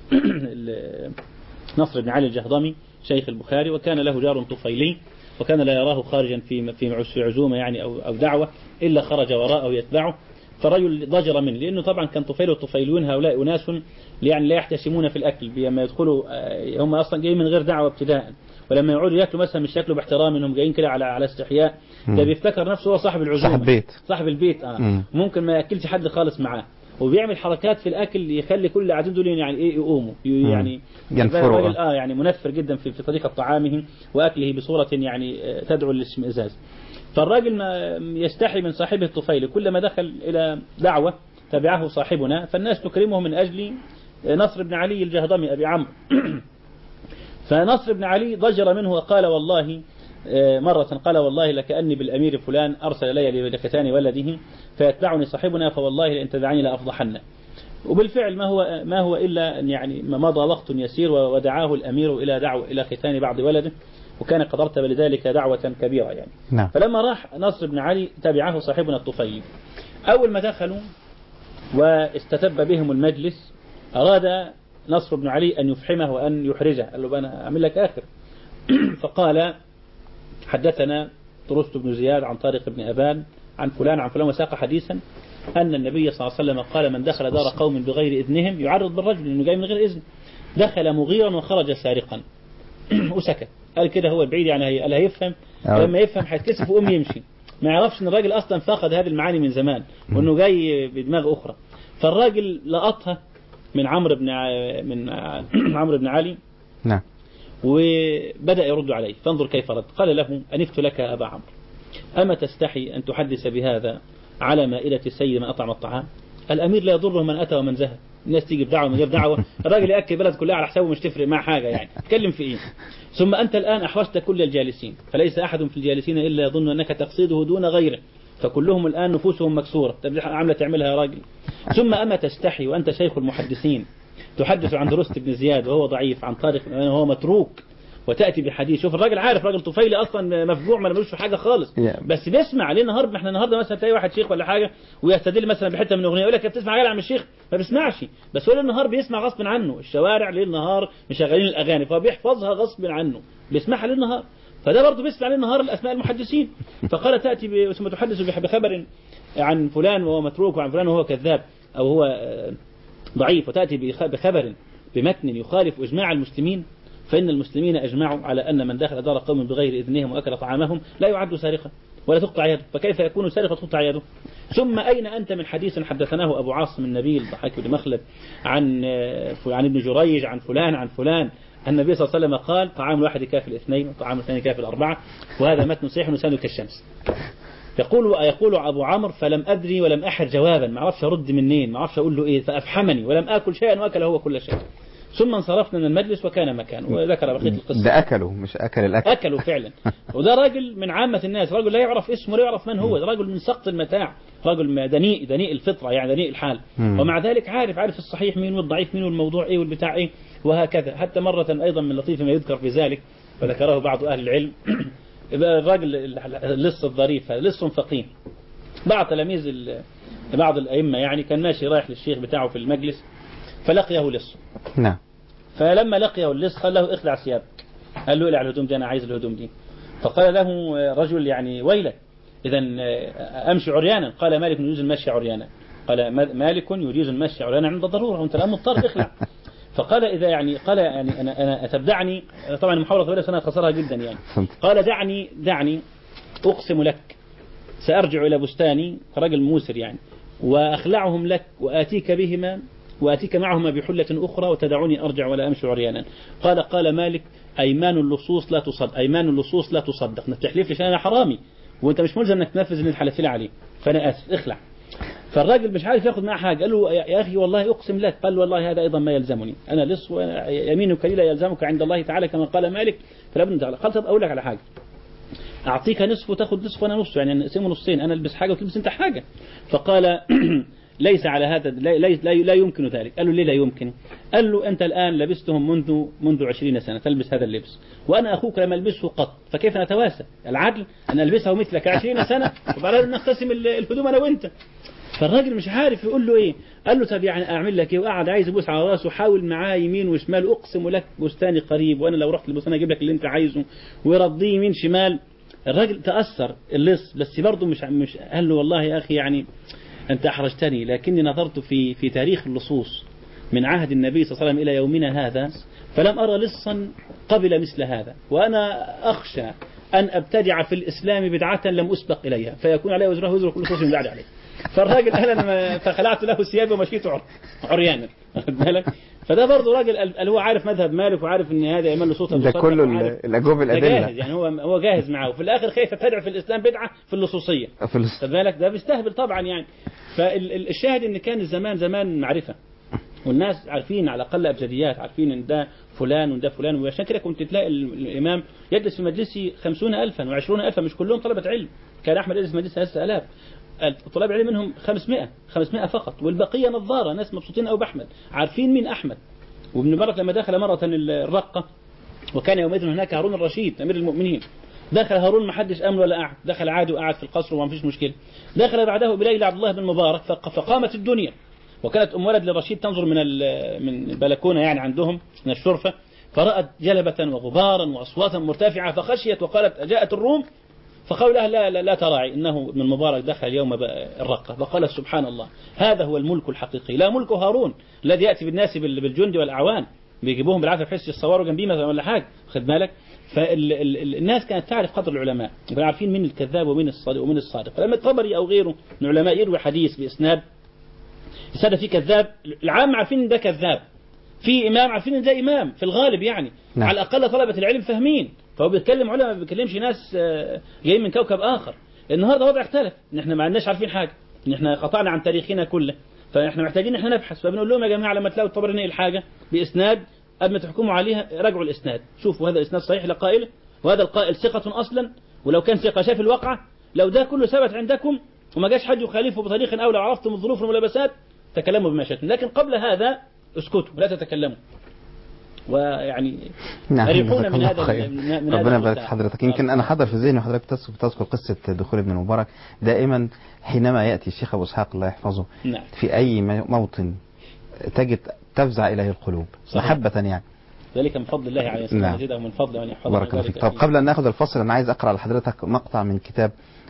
نصر بن علي الجهضمي شيخ البخاري، وكان له جار طفيلي وكان لا يراه خارجا في في عزومة يعني أو أو دعوة إلا خرج وراءه يتبعه. فالرجل ضجر منه لأنه طبعا كان طفيل والطفيليون هؤلاء أناس يعني لا يحتشمون في الأكل، لما يدخلوا هم أصلا جايين من غير دعوة ابتداء، ولما يقعدوا ياكلوا مثلا مش ياكلوا باحترام انهم جايين كده على على استحياء، ده بيفتكر نفسه هو صاحب العزومه صاحب البيت صاحب البيت اه ممكن ما ياكلش حد خالص معاه، وبيعمل حركات في الاكل يخلي كل اللي قاعدين دول يعني ايه يقوموا يعني ينفروا اه يعني منفر جدا في في طريقه طعامه واكله بصوره يعني تدعو للاشمئزاز. فالراجل ما يستحي من صاحبه الطفيل، كلما دخل الى دعوه تبعه صاحبنا فالناس تكرمه من اجل نصر بن علي الجهضمي ابي عمرو. فنصر بن علي ضجر منه وقال والله مرة قال والله لكأني بالأمير فلان أرسل لي لكتان ولده فيتبعني صاحبنا فوالله لئن تدعني لأفضحن. وبالفعل ما هو ما هو إلا أن يعني ما مضى وقت يسير ودعاه الأمير إلى دعوة إلى ختان بعض ولده، وكان قد ارتب لذلك دعوة كبيرة يعني. نعم. فلما راح نصر بن علي تبعه صاحبنا الطفيلي. أول ما دخلوا واستتب بهم المجلس أراد نصر بن علي أن يفحمه وأن يحرجه، قال له أنا أعمل لك آخر. فقال حدثنا طرست بن زياد عن طارق بن أبان عن فلان عن فلان وساق حديثا أن النبي صلى الله عليه وسلم قال من دخل دار قوم بغير إذنهم يعرض بالرجل إنه جاي من غير إذن دخل مغيرا وخرج سارقا. وسكت قال كده هو البعيد يعني قال هيفهم، لما يفهم هيتكسف وقوم يمشي، ما يعرفش ان الراجل اصلا فقد هذه المعاني من زمان وانه جاي بدماغ اخرى. فالراجل لقطها من عمرو بن من عمرو بن علي نعم وبدأ يرد عليه. فانظر كيف رد. قال له أنفت لك أبا عمرو أما تستحي أن تحدث بهذا على مائدة السيد من أطعم الطعام؟ الأمير لا يضره من أتى ومن ذهب، الناس تيجي بدعوة من غير دعوة، الراجل يأكل بلد كلها على حسابه مش تفرق مع حاجة يعني تكلم في إيه. ثم أنت الآن أحوجت كل الجالسين فليس أحد في الجالسين إلا يظن أنك تقصده دون غيره، فكلهم الآن نفوسهم مكسورة عاملة تعملها يا راجل. ثم أما تستحي وأنت شيخ المحدثين تحدث عن درست بن زياد وهو ضعيف عن طارق وهو متروك وتأتي بحديث. شوف الراجل عارف راجل طفيلي أصلا مفجوع ما نملوش في حاجة خالص بس بيسمع ليه النهارده. احنا النهارده مثلا تلاقي واحد شيخ ولا حاجة ويستدل مثلا بحتة من أغنية يقول لك بتسمع يا عم الشيخ ما بيسمعش، بس هو النهار بيسمع غصب عنه، الشوارع ليل نهار مشغلين الأغاني فبيحفظها غصب عنه بيسمعها ليل نهار، فده برضه بيسمع ليل نهار الأسماء المحدثين. فقال تأتي ثم تحدث بخبر عن فلان وهو متروك وعن فلان وهو كذاب أو هو ضعيف وتأتي بخبر بمتن يخالف إجماع المسلمين، فإن المسلمين أجمعوا على أن من دخل دار قوم بغير إذنهم وأكل طعامهم لا يعد سارقا ولا تقطع يده، فكيف يكون سارقا تقطع يده؟ ثم أين أنت من حديث حدثناه أبو عاصم النبيل ضحاك بن مخلد عن عن ابن جريج عن فلان عن فلان النبي صلى الله عليه وسلم قال طعام الواحد يكافي الاثنين وطعام الاثنين يكافي الأربعة، وهذا متن صحيح لسانه كالشمس. يقول يقول أبو عمرو فلم أدري ولم أحد جوابا، ما أعرفش أرد منين، ما أعرفش أقول له إيه، فأفحمني ولم آكل شيئا وأكل هو كل شيء. ثم انصرفنا من المجلس وكان مكان. وذكر بقية القصة. ده أكله مش أكل الأكل. أكله فعلا. وده راجل من عامة الناس، راجل لا يعرف اسمه لا يعرف من هو، ده راجل من سقط المتاع، راجل دنيء دنيء الفطرة يعني دنيء الحال، ومع ذلك عارف عارف الصحيح مين والضعيف مين والموضوع إيه والبتاع إيه وهكذا. حتى مرة أيضا من لطيف ما يذكر في ذلك وذكره بعض أهل العلم الراجل اللص الظريف لص فقيه بعض تلاميذ بعض الأئمة يعني كان ماشي رايح للشيخ بتاعه في المجلس فلقيه لص. نعم. فلما لقيه اللص قال له اخلع ثيابك، قال له اقلع الهدوم دي انا عايز الهدوم دي. فقال له رجل يعني ويلك اذا امشي عريانا، قال مالك يجوز المشي عريانا، قال مالك يجوز المشي عريانا عند الضروره وانت الان مضطر اخلع. فقال اذا يعني قال يعني انا انا اتبدعني، طبعا المحاوله طويله سنه خسرها جدا يعني. قال دعني دعني اقسم لك سارجع الى بستاني كرجل موسر يعني واخلعهم لك واتيك بهما وأتيك معهما بحلة أخرى وتدعوني أرجع ولا أمشي عريانا. قال قال مالك أيمان اللصوص لا تصدق، أيمان اللصوص لا تصدق، ما تحلف لي أنا حرامي وأنت مش ملزم أنك تنفذ اللي حلفت لي عليه، فأنا آسف اخلع. فالراجل مش عارف ياخذ معه حاجة، قال له يا أخي والله أقسم لك، قال والله هذا أيضا ما يلزمني، أنا لص ويمينك لا يلزمك عند الله تعالى كما قال مالك فلا بد. قال طب أقول لك على حاجة، أعطيك نصف وتاخد نصف وأنا نصف، يعني نقسمه نصين، أنا ألبس حاجة وتلبس أنت حاجة. فقال ليس على هذا، لا, لا, لا يمكن ذلك. قال له ليه لا يمكن؟ قال له أنت الآن لبستهم منذ منذ عشرين سنة تلبس هذا اللبس، وأنا أخوك لم ألبسه قط، فكيف نتواسى؟ العدل أن ألبسه مثلك عشرين سنة وبعدين نقتسم الهدوم أنا وأنت. فالراجل مش عارف يقول له ايه. قال له طب يعني اعمل لك ايه؟ وقعد عايز يبوس على راسه وحاول معاه يمين وشمال، اقسم لك بستاني قريب، وانا لو رحت البستان اجيب لك اللي انت عايزه، ويرضيه يمين شمال. الراجل تاثر اللص، بس برضه مش مش قال له والله يا اخي يعني انت احرجتني، لكني نظرت في في تاريخ اللصوص من عهد النبي صلى الله عليه وسلم الى يومنا هذا، فلم ارى لصا قبل مثل هذا، وانا اخشى ان ابتدع في الاسلام بدعه لم اسبق اليها فيكون عليه وزره وزر كل لصوص من بعد عليه. فالراجل قال انا فخلعت له ثيابي ومشيت عريانا. واخد بالك؟ فده برضه راجل اللي هو عارف مذهب مالك وعارف ان هذا ايمان لصوص ده كله الاجوبه الادله جاهز، يعني هو هو جاهز معاه، وفي الاخر خايف يبتدع في الاسلام بدعه في اللصوصيه. واخد بالك؟ ده بيستهبل طبعا يعني. فالشاهد ان كان الزمان زمان معرفه، والناس عارفين على الاقل ابجديات، عارفين ان ده فلان وده فلان، وعشان كده كنت تلاقي الامام يجلس في مجلسه خمسون ألفا وعشرون ألفا، مش كلهم طلبه علم. كان احمد يجلس في مجلس ثلاثة آلاف، طلاب العلم منهم خمسمائة خمسمائة فقط، والبقيه نظاره، ناس مبسوطين قوي باحمد، عارفين مين احمد. وابن مبارك لما دخل مره الرقه، وكان يومئذ هناك هارون الرشيد امير المؤمنين، دخل هارون ما حدش امن ولا قعد، دخل عادي وقعد في القصر وما فيش مشكله. دخل بعده بليل عبد الله بن مبارك فقامت الدنيا، وكانت ام ولد لرشيد تنظر من من البلكونه يعني عندهم من الشرفه، فرأت جلبة وغبارا واصواتا مرتفعه فخشيت وقالت جاءت الروم، فقالوا لها لا, لا, لا تراعي انه ابن المبارك دخل اليوم الرقه، فقالت سبحان الله هذا هو الملك الحقيقي، لا ملك هارون الذي ياتي بالناس بالجند والاعوان بيجيبوهم بالعافيه بحيث يتصوروا جنبيه مثلا ولا حاجه. خد بالك؟ فالناس كانت تعرف قدر العلماء، كانوا عارفين مين الكذاب ومين الصادق ومين الصادق. فلما الطبري او غيره من العلماء يروي حديث باسناد السادة فيه كذاب، العام عارفين ان ده كذاب، في امام عارفين ان ده امام في الغالب يعني. نعم. على الاقل طلبة العلم فاهمين، فهو بيتكلم علماء ما بيتكلمش ناس جايين من كوكب اخر. النهارده وضع اختلف، ان احنا ما عندناش عارفين حاجه، ان احنا قطعنا عن تاريخنا كله، فاحنا محتاجين ان احنا نبحث. فبنقول لهم يا جماعه لما تلاقوا الطبري نقل حاجه باسناد قبل ما تحكموا عليها راجعوا الاسناد، شوفوا هذا الاسناد صحيح لقائله، وهذا القائل ثقه اصلا، ولو كان ثقه شاف الواقعه، لو ده كله ثبت عندكم وما جاش حد يخالفه بطريق او لو عرفتم الظروف والملابسات تكلموا بما شئتم، لكن قبل هذا اسكتوا لا تتكلموا. ويعني نعم من هذا من ربنا يبارك في حضرتك. يمكن انا حضر في ذهني وحضرتك تذكر قصه دخول ابن المبارك. دائما حينما ياتي الشيخ ابو اسحاق الله يحفظه نعم. في اي موطن تجد تفزع اليه القلوب صحيح. محبه يعني، ذلك من فضل الله عليه وسلم نعم. من فضل من يحفظه. بارك الله فيك. طب قبل ان ناخذ الفصل انا عايز اقرا لحضرتك مقطع من كتاب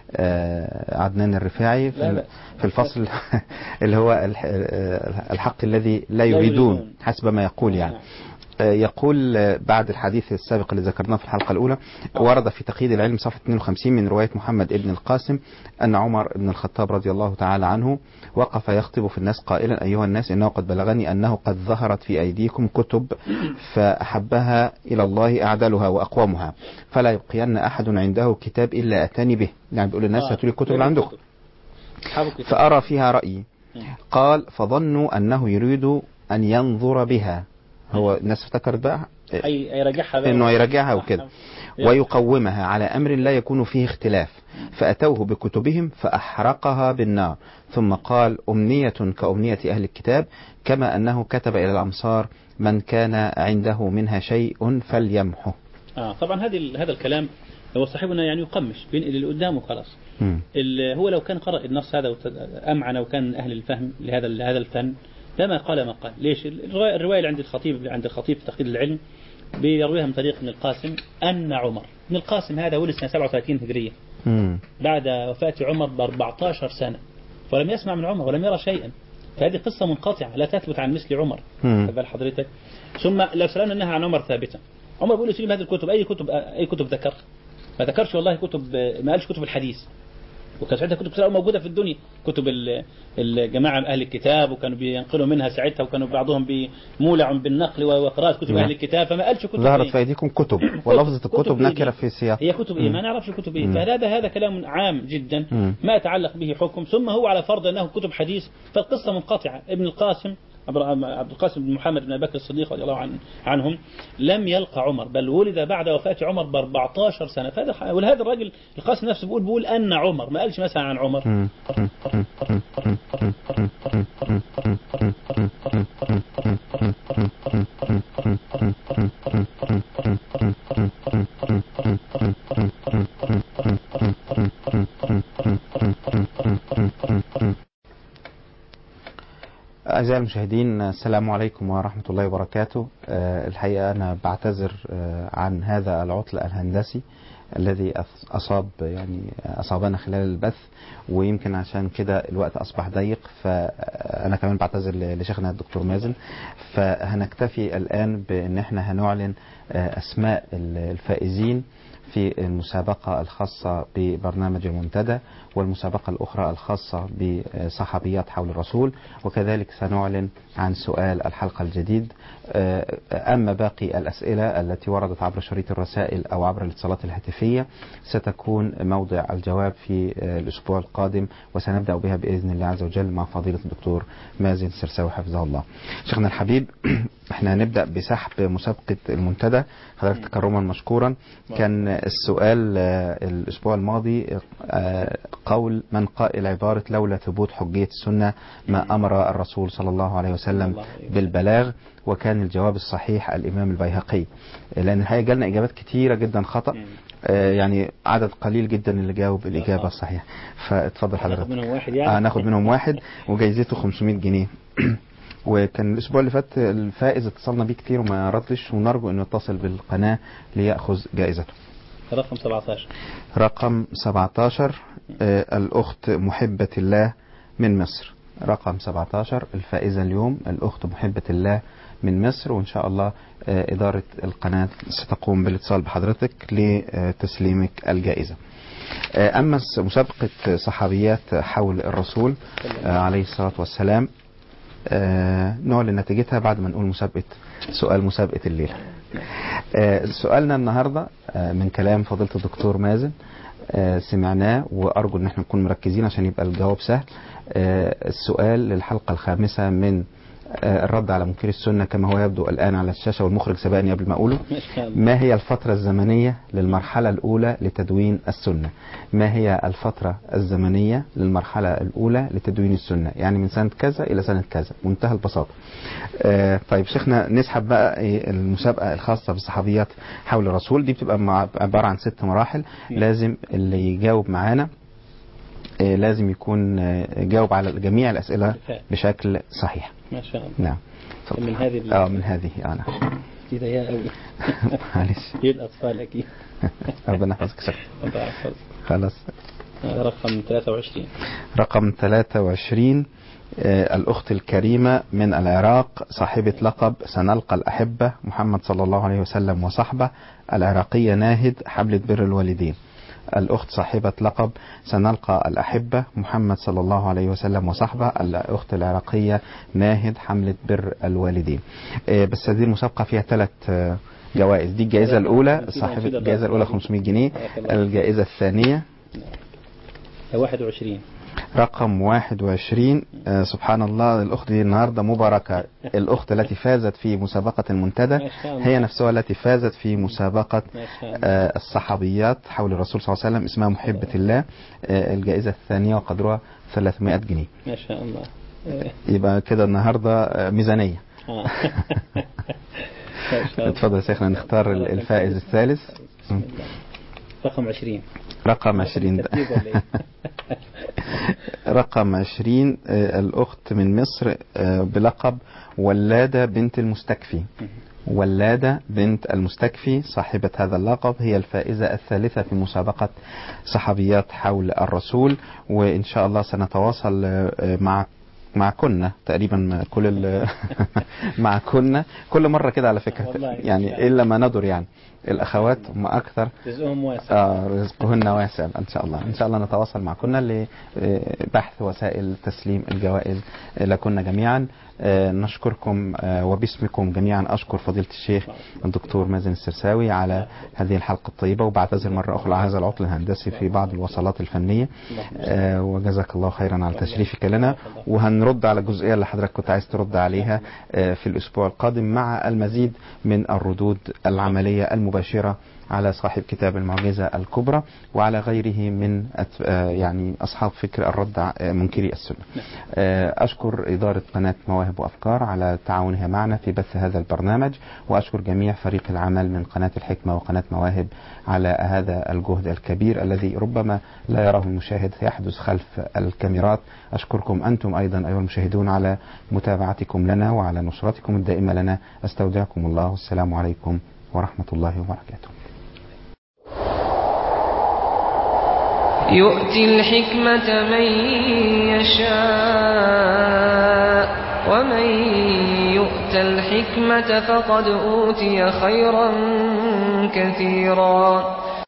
عدنان الرفاعي في, في الفصل اللي هو الحق الذي لا يريدون حسب ما يقول يعني. يقول بعد الحديث السابق اللي ذكرناه في الحلقة الأولى، ورد في تقييد العلم صفحة اثنين وخمسين من رواية محمد ابن القاسم أن عمر بن الخطاب رضي الله تعالى عنه وقف يخطب في الناس قائلا أيها الناس إنه قد بلغني أنه قد ظهرت في أيديكم كتب فأحبها إلى الله أعدلها وأقومها، فلا يبقين أحد عنده كتاب إلا أتاني به. يعني بيقول الناس هاتوا لي الكتب اللي عندكم فأرى فيها رأيي. قال فظنوا أنه يريد أن ينظر بها، هو الناس افتكرت بقى يرجعها انه يرجعها وكده ويقومها على امر لا يكون فيه اختلاف، فاتوه بكتبهم فاحرقها بالنار، ثم قال امنية كامنية اهل الكتاب، كما انه كتب الى الامصار من كان عنده منها شيء فليمحه. اه طبعا هذه هذا الكلام هو صاحبنا يعني يقمش بينقل اللي قدامه خلاص. هو لو كان قرأ النص هذا وامعن وكان اهل الفهم لهذا لهذا الفن لما قال ما قال. ليش؟ الرواية اللي عند الخطيب عند الخطيب في تقييد العلم بيرويها من طريق ابن القاسم أن عمر ابن القاسم هذا ولد سنة سبعة وثلاثين هجرية مم. بعد وفاة عمر ب أربعة عشر سنة، ولم يسمع من عمر ولم يرى شيئا، فهذه قصة منقطعة لا تثبت عن مثل عمر. فبال حضرتك ثم لو سلمنا أنها عن عمر ثابتة، عمر بيقول لي هذه الكتب أي كتب أي كتب ذكر؟ ما ذكرش والله كتب، ما قالش كتب الحديث، وكان ساعتها كتب كثيرة موجودة في الدنيا، كتب الجماعة أهل الكتاب وكانوا بينقلوا منها ساعتها، وكانوا بعضهم بمولع بالنقل وقراءة كتب أهل الكتاب، فما قالش كتب ظهرت في أيديكم كتب ولفظة الكتب نكرة في سياق هي كتب إيه ما نعرفش كتب إيه. فهذا هذا كلام عام جدا ما يتعلق به حكم، ثم هو على فرض أنه كتب حديث فالقصة منقطعة. ابن القاسم عبد القاسم بن محمد بن أبي بكر الصديق رضي الله عن عنهم لم يلقى عمر، بل ولد بعد وفاة عمر ب أربعة عشر سنة. فهذا ولهذا الراجل القاسم نفسه بيقول بيقول أن عمر، ما قالش مثلا عن عمر. أعزائي المشاهدين، السلام عليكم ورحمة الله وبركاته. الحقيقة أنا بعتذر عن هذا العطل الهندسي الذي أصاب يعني أصابنا خلال البث، ويمكن عشان كده الوقت أصبح ضيق، فأنا كمان بعتذر لشيخنا الدكتور مازن. فهنكتفي الآن بأن احنا هنعلن أسماء الفائزين في المسابقة الخاصة ببرنامج المنتدى، والمسابقة الأخرى الخاصة بصحابيات حول الرسول، وكذلك سنعلن عن سؤال الحلقة الجديد. أما باقي الأسئلة التي وردت عبر شريط الرسائل أو عبر الاتصالات الهاتفية ستكون موضع الجواب في الأسبوع القادم، وسنبدأ بها بإذن الله عز وجل مع فضيلة الدكتور مازن سرساوي حفظه الله. شيخنا الحبيب، احنا هنبدأ بسحب مسابقة المنتدى، حضرتك تكرما مشكورا. كان السؤال الأسبوع الماضي قول من قائل عبارة لولا ثبوت حجية السنة ما أمر الرسول صلى الله عليه وسلم بالبلاغ، وكان الجواب الصحيح الإمام البيهقي، لأن الحقيقة جالنا إجابات كتيرة جدا خطأ، يعني عدد قليل جدا اللي جاوب الإجابة الصحيحة. فاتفضل حضرتك. ناخد منهم واحد يعني؟ آه ناخد منهم واحد وجايزته خمسمائة جنيه. وكان الأسبوع اللي فات الفائز اتصلنا بيه كتير وما ردش، ونرجو أنه يتصل بالقناة ليأخذ جائزته. رقم سبعة عشر رقم سبعة عشر آه الأخت محبة الله من مصر. رقم سبعة عشر الفائزة اليوم الأخت محبة الله من مصر، وإن شاء الله آه إدارة القناة ستقوم بالاتصال بحضرتك لتسليمك الجائزة. آه أما مسابقة صحابيات حول الرسول آه عليه الصلاة والسلام، آه نعلن نتيجتها بعد ما نقول مسابقة سؤال مسابقة الليلة. آه سؤالنا النهاردة آه من كلام فضيلة الدكتور مازن، آه سمعناه وأرجو أن احنا نكون مركزين عشان يبقى الجواب سهل. آه السؤال للحلقة الخامسة من آه الرد على منكر السنة كما هو يبدو الآن على الشاشة، والمخرج سبقني قبل ما أقوله. ما هي الفترة الزمنية للمرحلة الأولى لتدوين السنة؟ ما هي الفترة الزمنية للمرحلة الأولى لتدوين السنة؟ يعني من سنة كذا إلى سنة كذا، منتهى البساطة. آه طيب شيخنا، نسحب بقى المسابقة الخاصة بالصحابيات حول الرسول. دي بتبقى عبارة عن ست مراحل، لازم اللي يجاوب معانا آه لازم يكون آه جاوب على جميع الأسئلة بشكل صحيح. ما شاء الله. نعم. من هذه اه من هذه انا كده يا قوي. معلش. هي الأطفال أكيد. ربنا يحفظك شكرا. الله يحفظك. خلاص. رقم ثلاثة وعشرين. رقم ثلاثة وعشرين آه الأخت الكريمة من العراق، صاحبة لقب سنلقى الأحبة محمد صلى الله عليه وسلم وصحبه، العراقية ناهد حملة بر الوالدين. الأخت صاحبة لقب سنلقى الأحبة محمد صلى الله عليه وسلم وصحبه، الأخت العراقية ناهد حملة بر الوالدين. آه بس هذه المسابقة فيها ثلاث آه جوائز. دي الجائزة الأولى، صاحبة الجائزة الأولى خمسمائة جنيه. الجائزة الثانية واحد وعشرين. رقم واحد وعشرين. آه سبحان الله، الأخت دي النهاردة مباركة. الأخت التي فازت في مسابقة المنتدى هي نفسها التي فازت في مسابقة آه الصحابيات حول الرسول صلى الله عليه وسلم، اسمها محبة الله. آه الجائزة الثانية وقدرها ثلاثمائة جنيه. ما شاء الله. يبقى كده النهاردة آه ميزانية. اتفضل يا شيخنا، نختار الفائز الثالث. رقم عشرين. رقم عشرين. رقم عشرين الأخت من مصر بلقب ولادة بنت المستكفي. ولادة بنت المستكفي صاحبة هذا اللقب هي الفائزة الثالثة في مسابقة صحابيات حول الرسول، وإن شاء الله سنتواصل مع مع كنا تقريبا كل مع كنا كل مرة كده على فكرة، يعني إلا ما ندر يعني الأخوات هم أكثر رزقهم واسع. آه رزقهن واسع إن شاء الله. إن شاء الله نتواصل مع كنا لبحث وسائل تسليم الجوائز لكنا جميعا. نشكركم وباسمكم جميعا أشكر فضيلة الشيخ الدكتور مازن السرساوي على هذه الحلقة الطيبة، وبعتذر مرة أخرى على هذا العطل الهندسي في بعض الوصلات الفنية، وجزاك الله خيرا على تشريفك لنا. وهنرد على الجزئية اللي حضرتك كنت عايز ترد عليها في الأسبوع القادم مع المزيد من الردود العملية المباشرة على صاحب كتاب المعجزة الكبرى وعلى غيره من يعني أصحاب فكر الرد منكري السنة. أشكر إدارة قناة مواهب وأفكار على تعاونها معنا في بث هذا البرنامج، وأشكر جميع فريق العمل من قناة الحكمة وقناة مواهب على هذا الجهد الكبير الذي ربما لا يراه المشاهد يحدث خلف الكاميرات. أشكركم أنتم أيضا أيها المشاهدون على متابعتكم لنا وعلى نصرتكم الدائمة لنا. أستودعكم الله، والسلام عليكم ورحمة الله وبركاته. يؤتي الحكمة من يشاء ومن يؤت الحكمة فقد أوتي خيرا كثيرا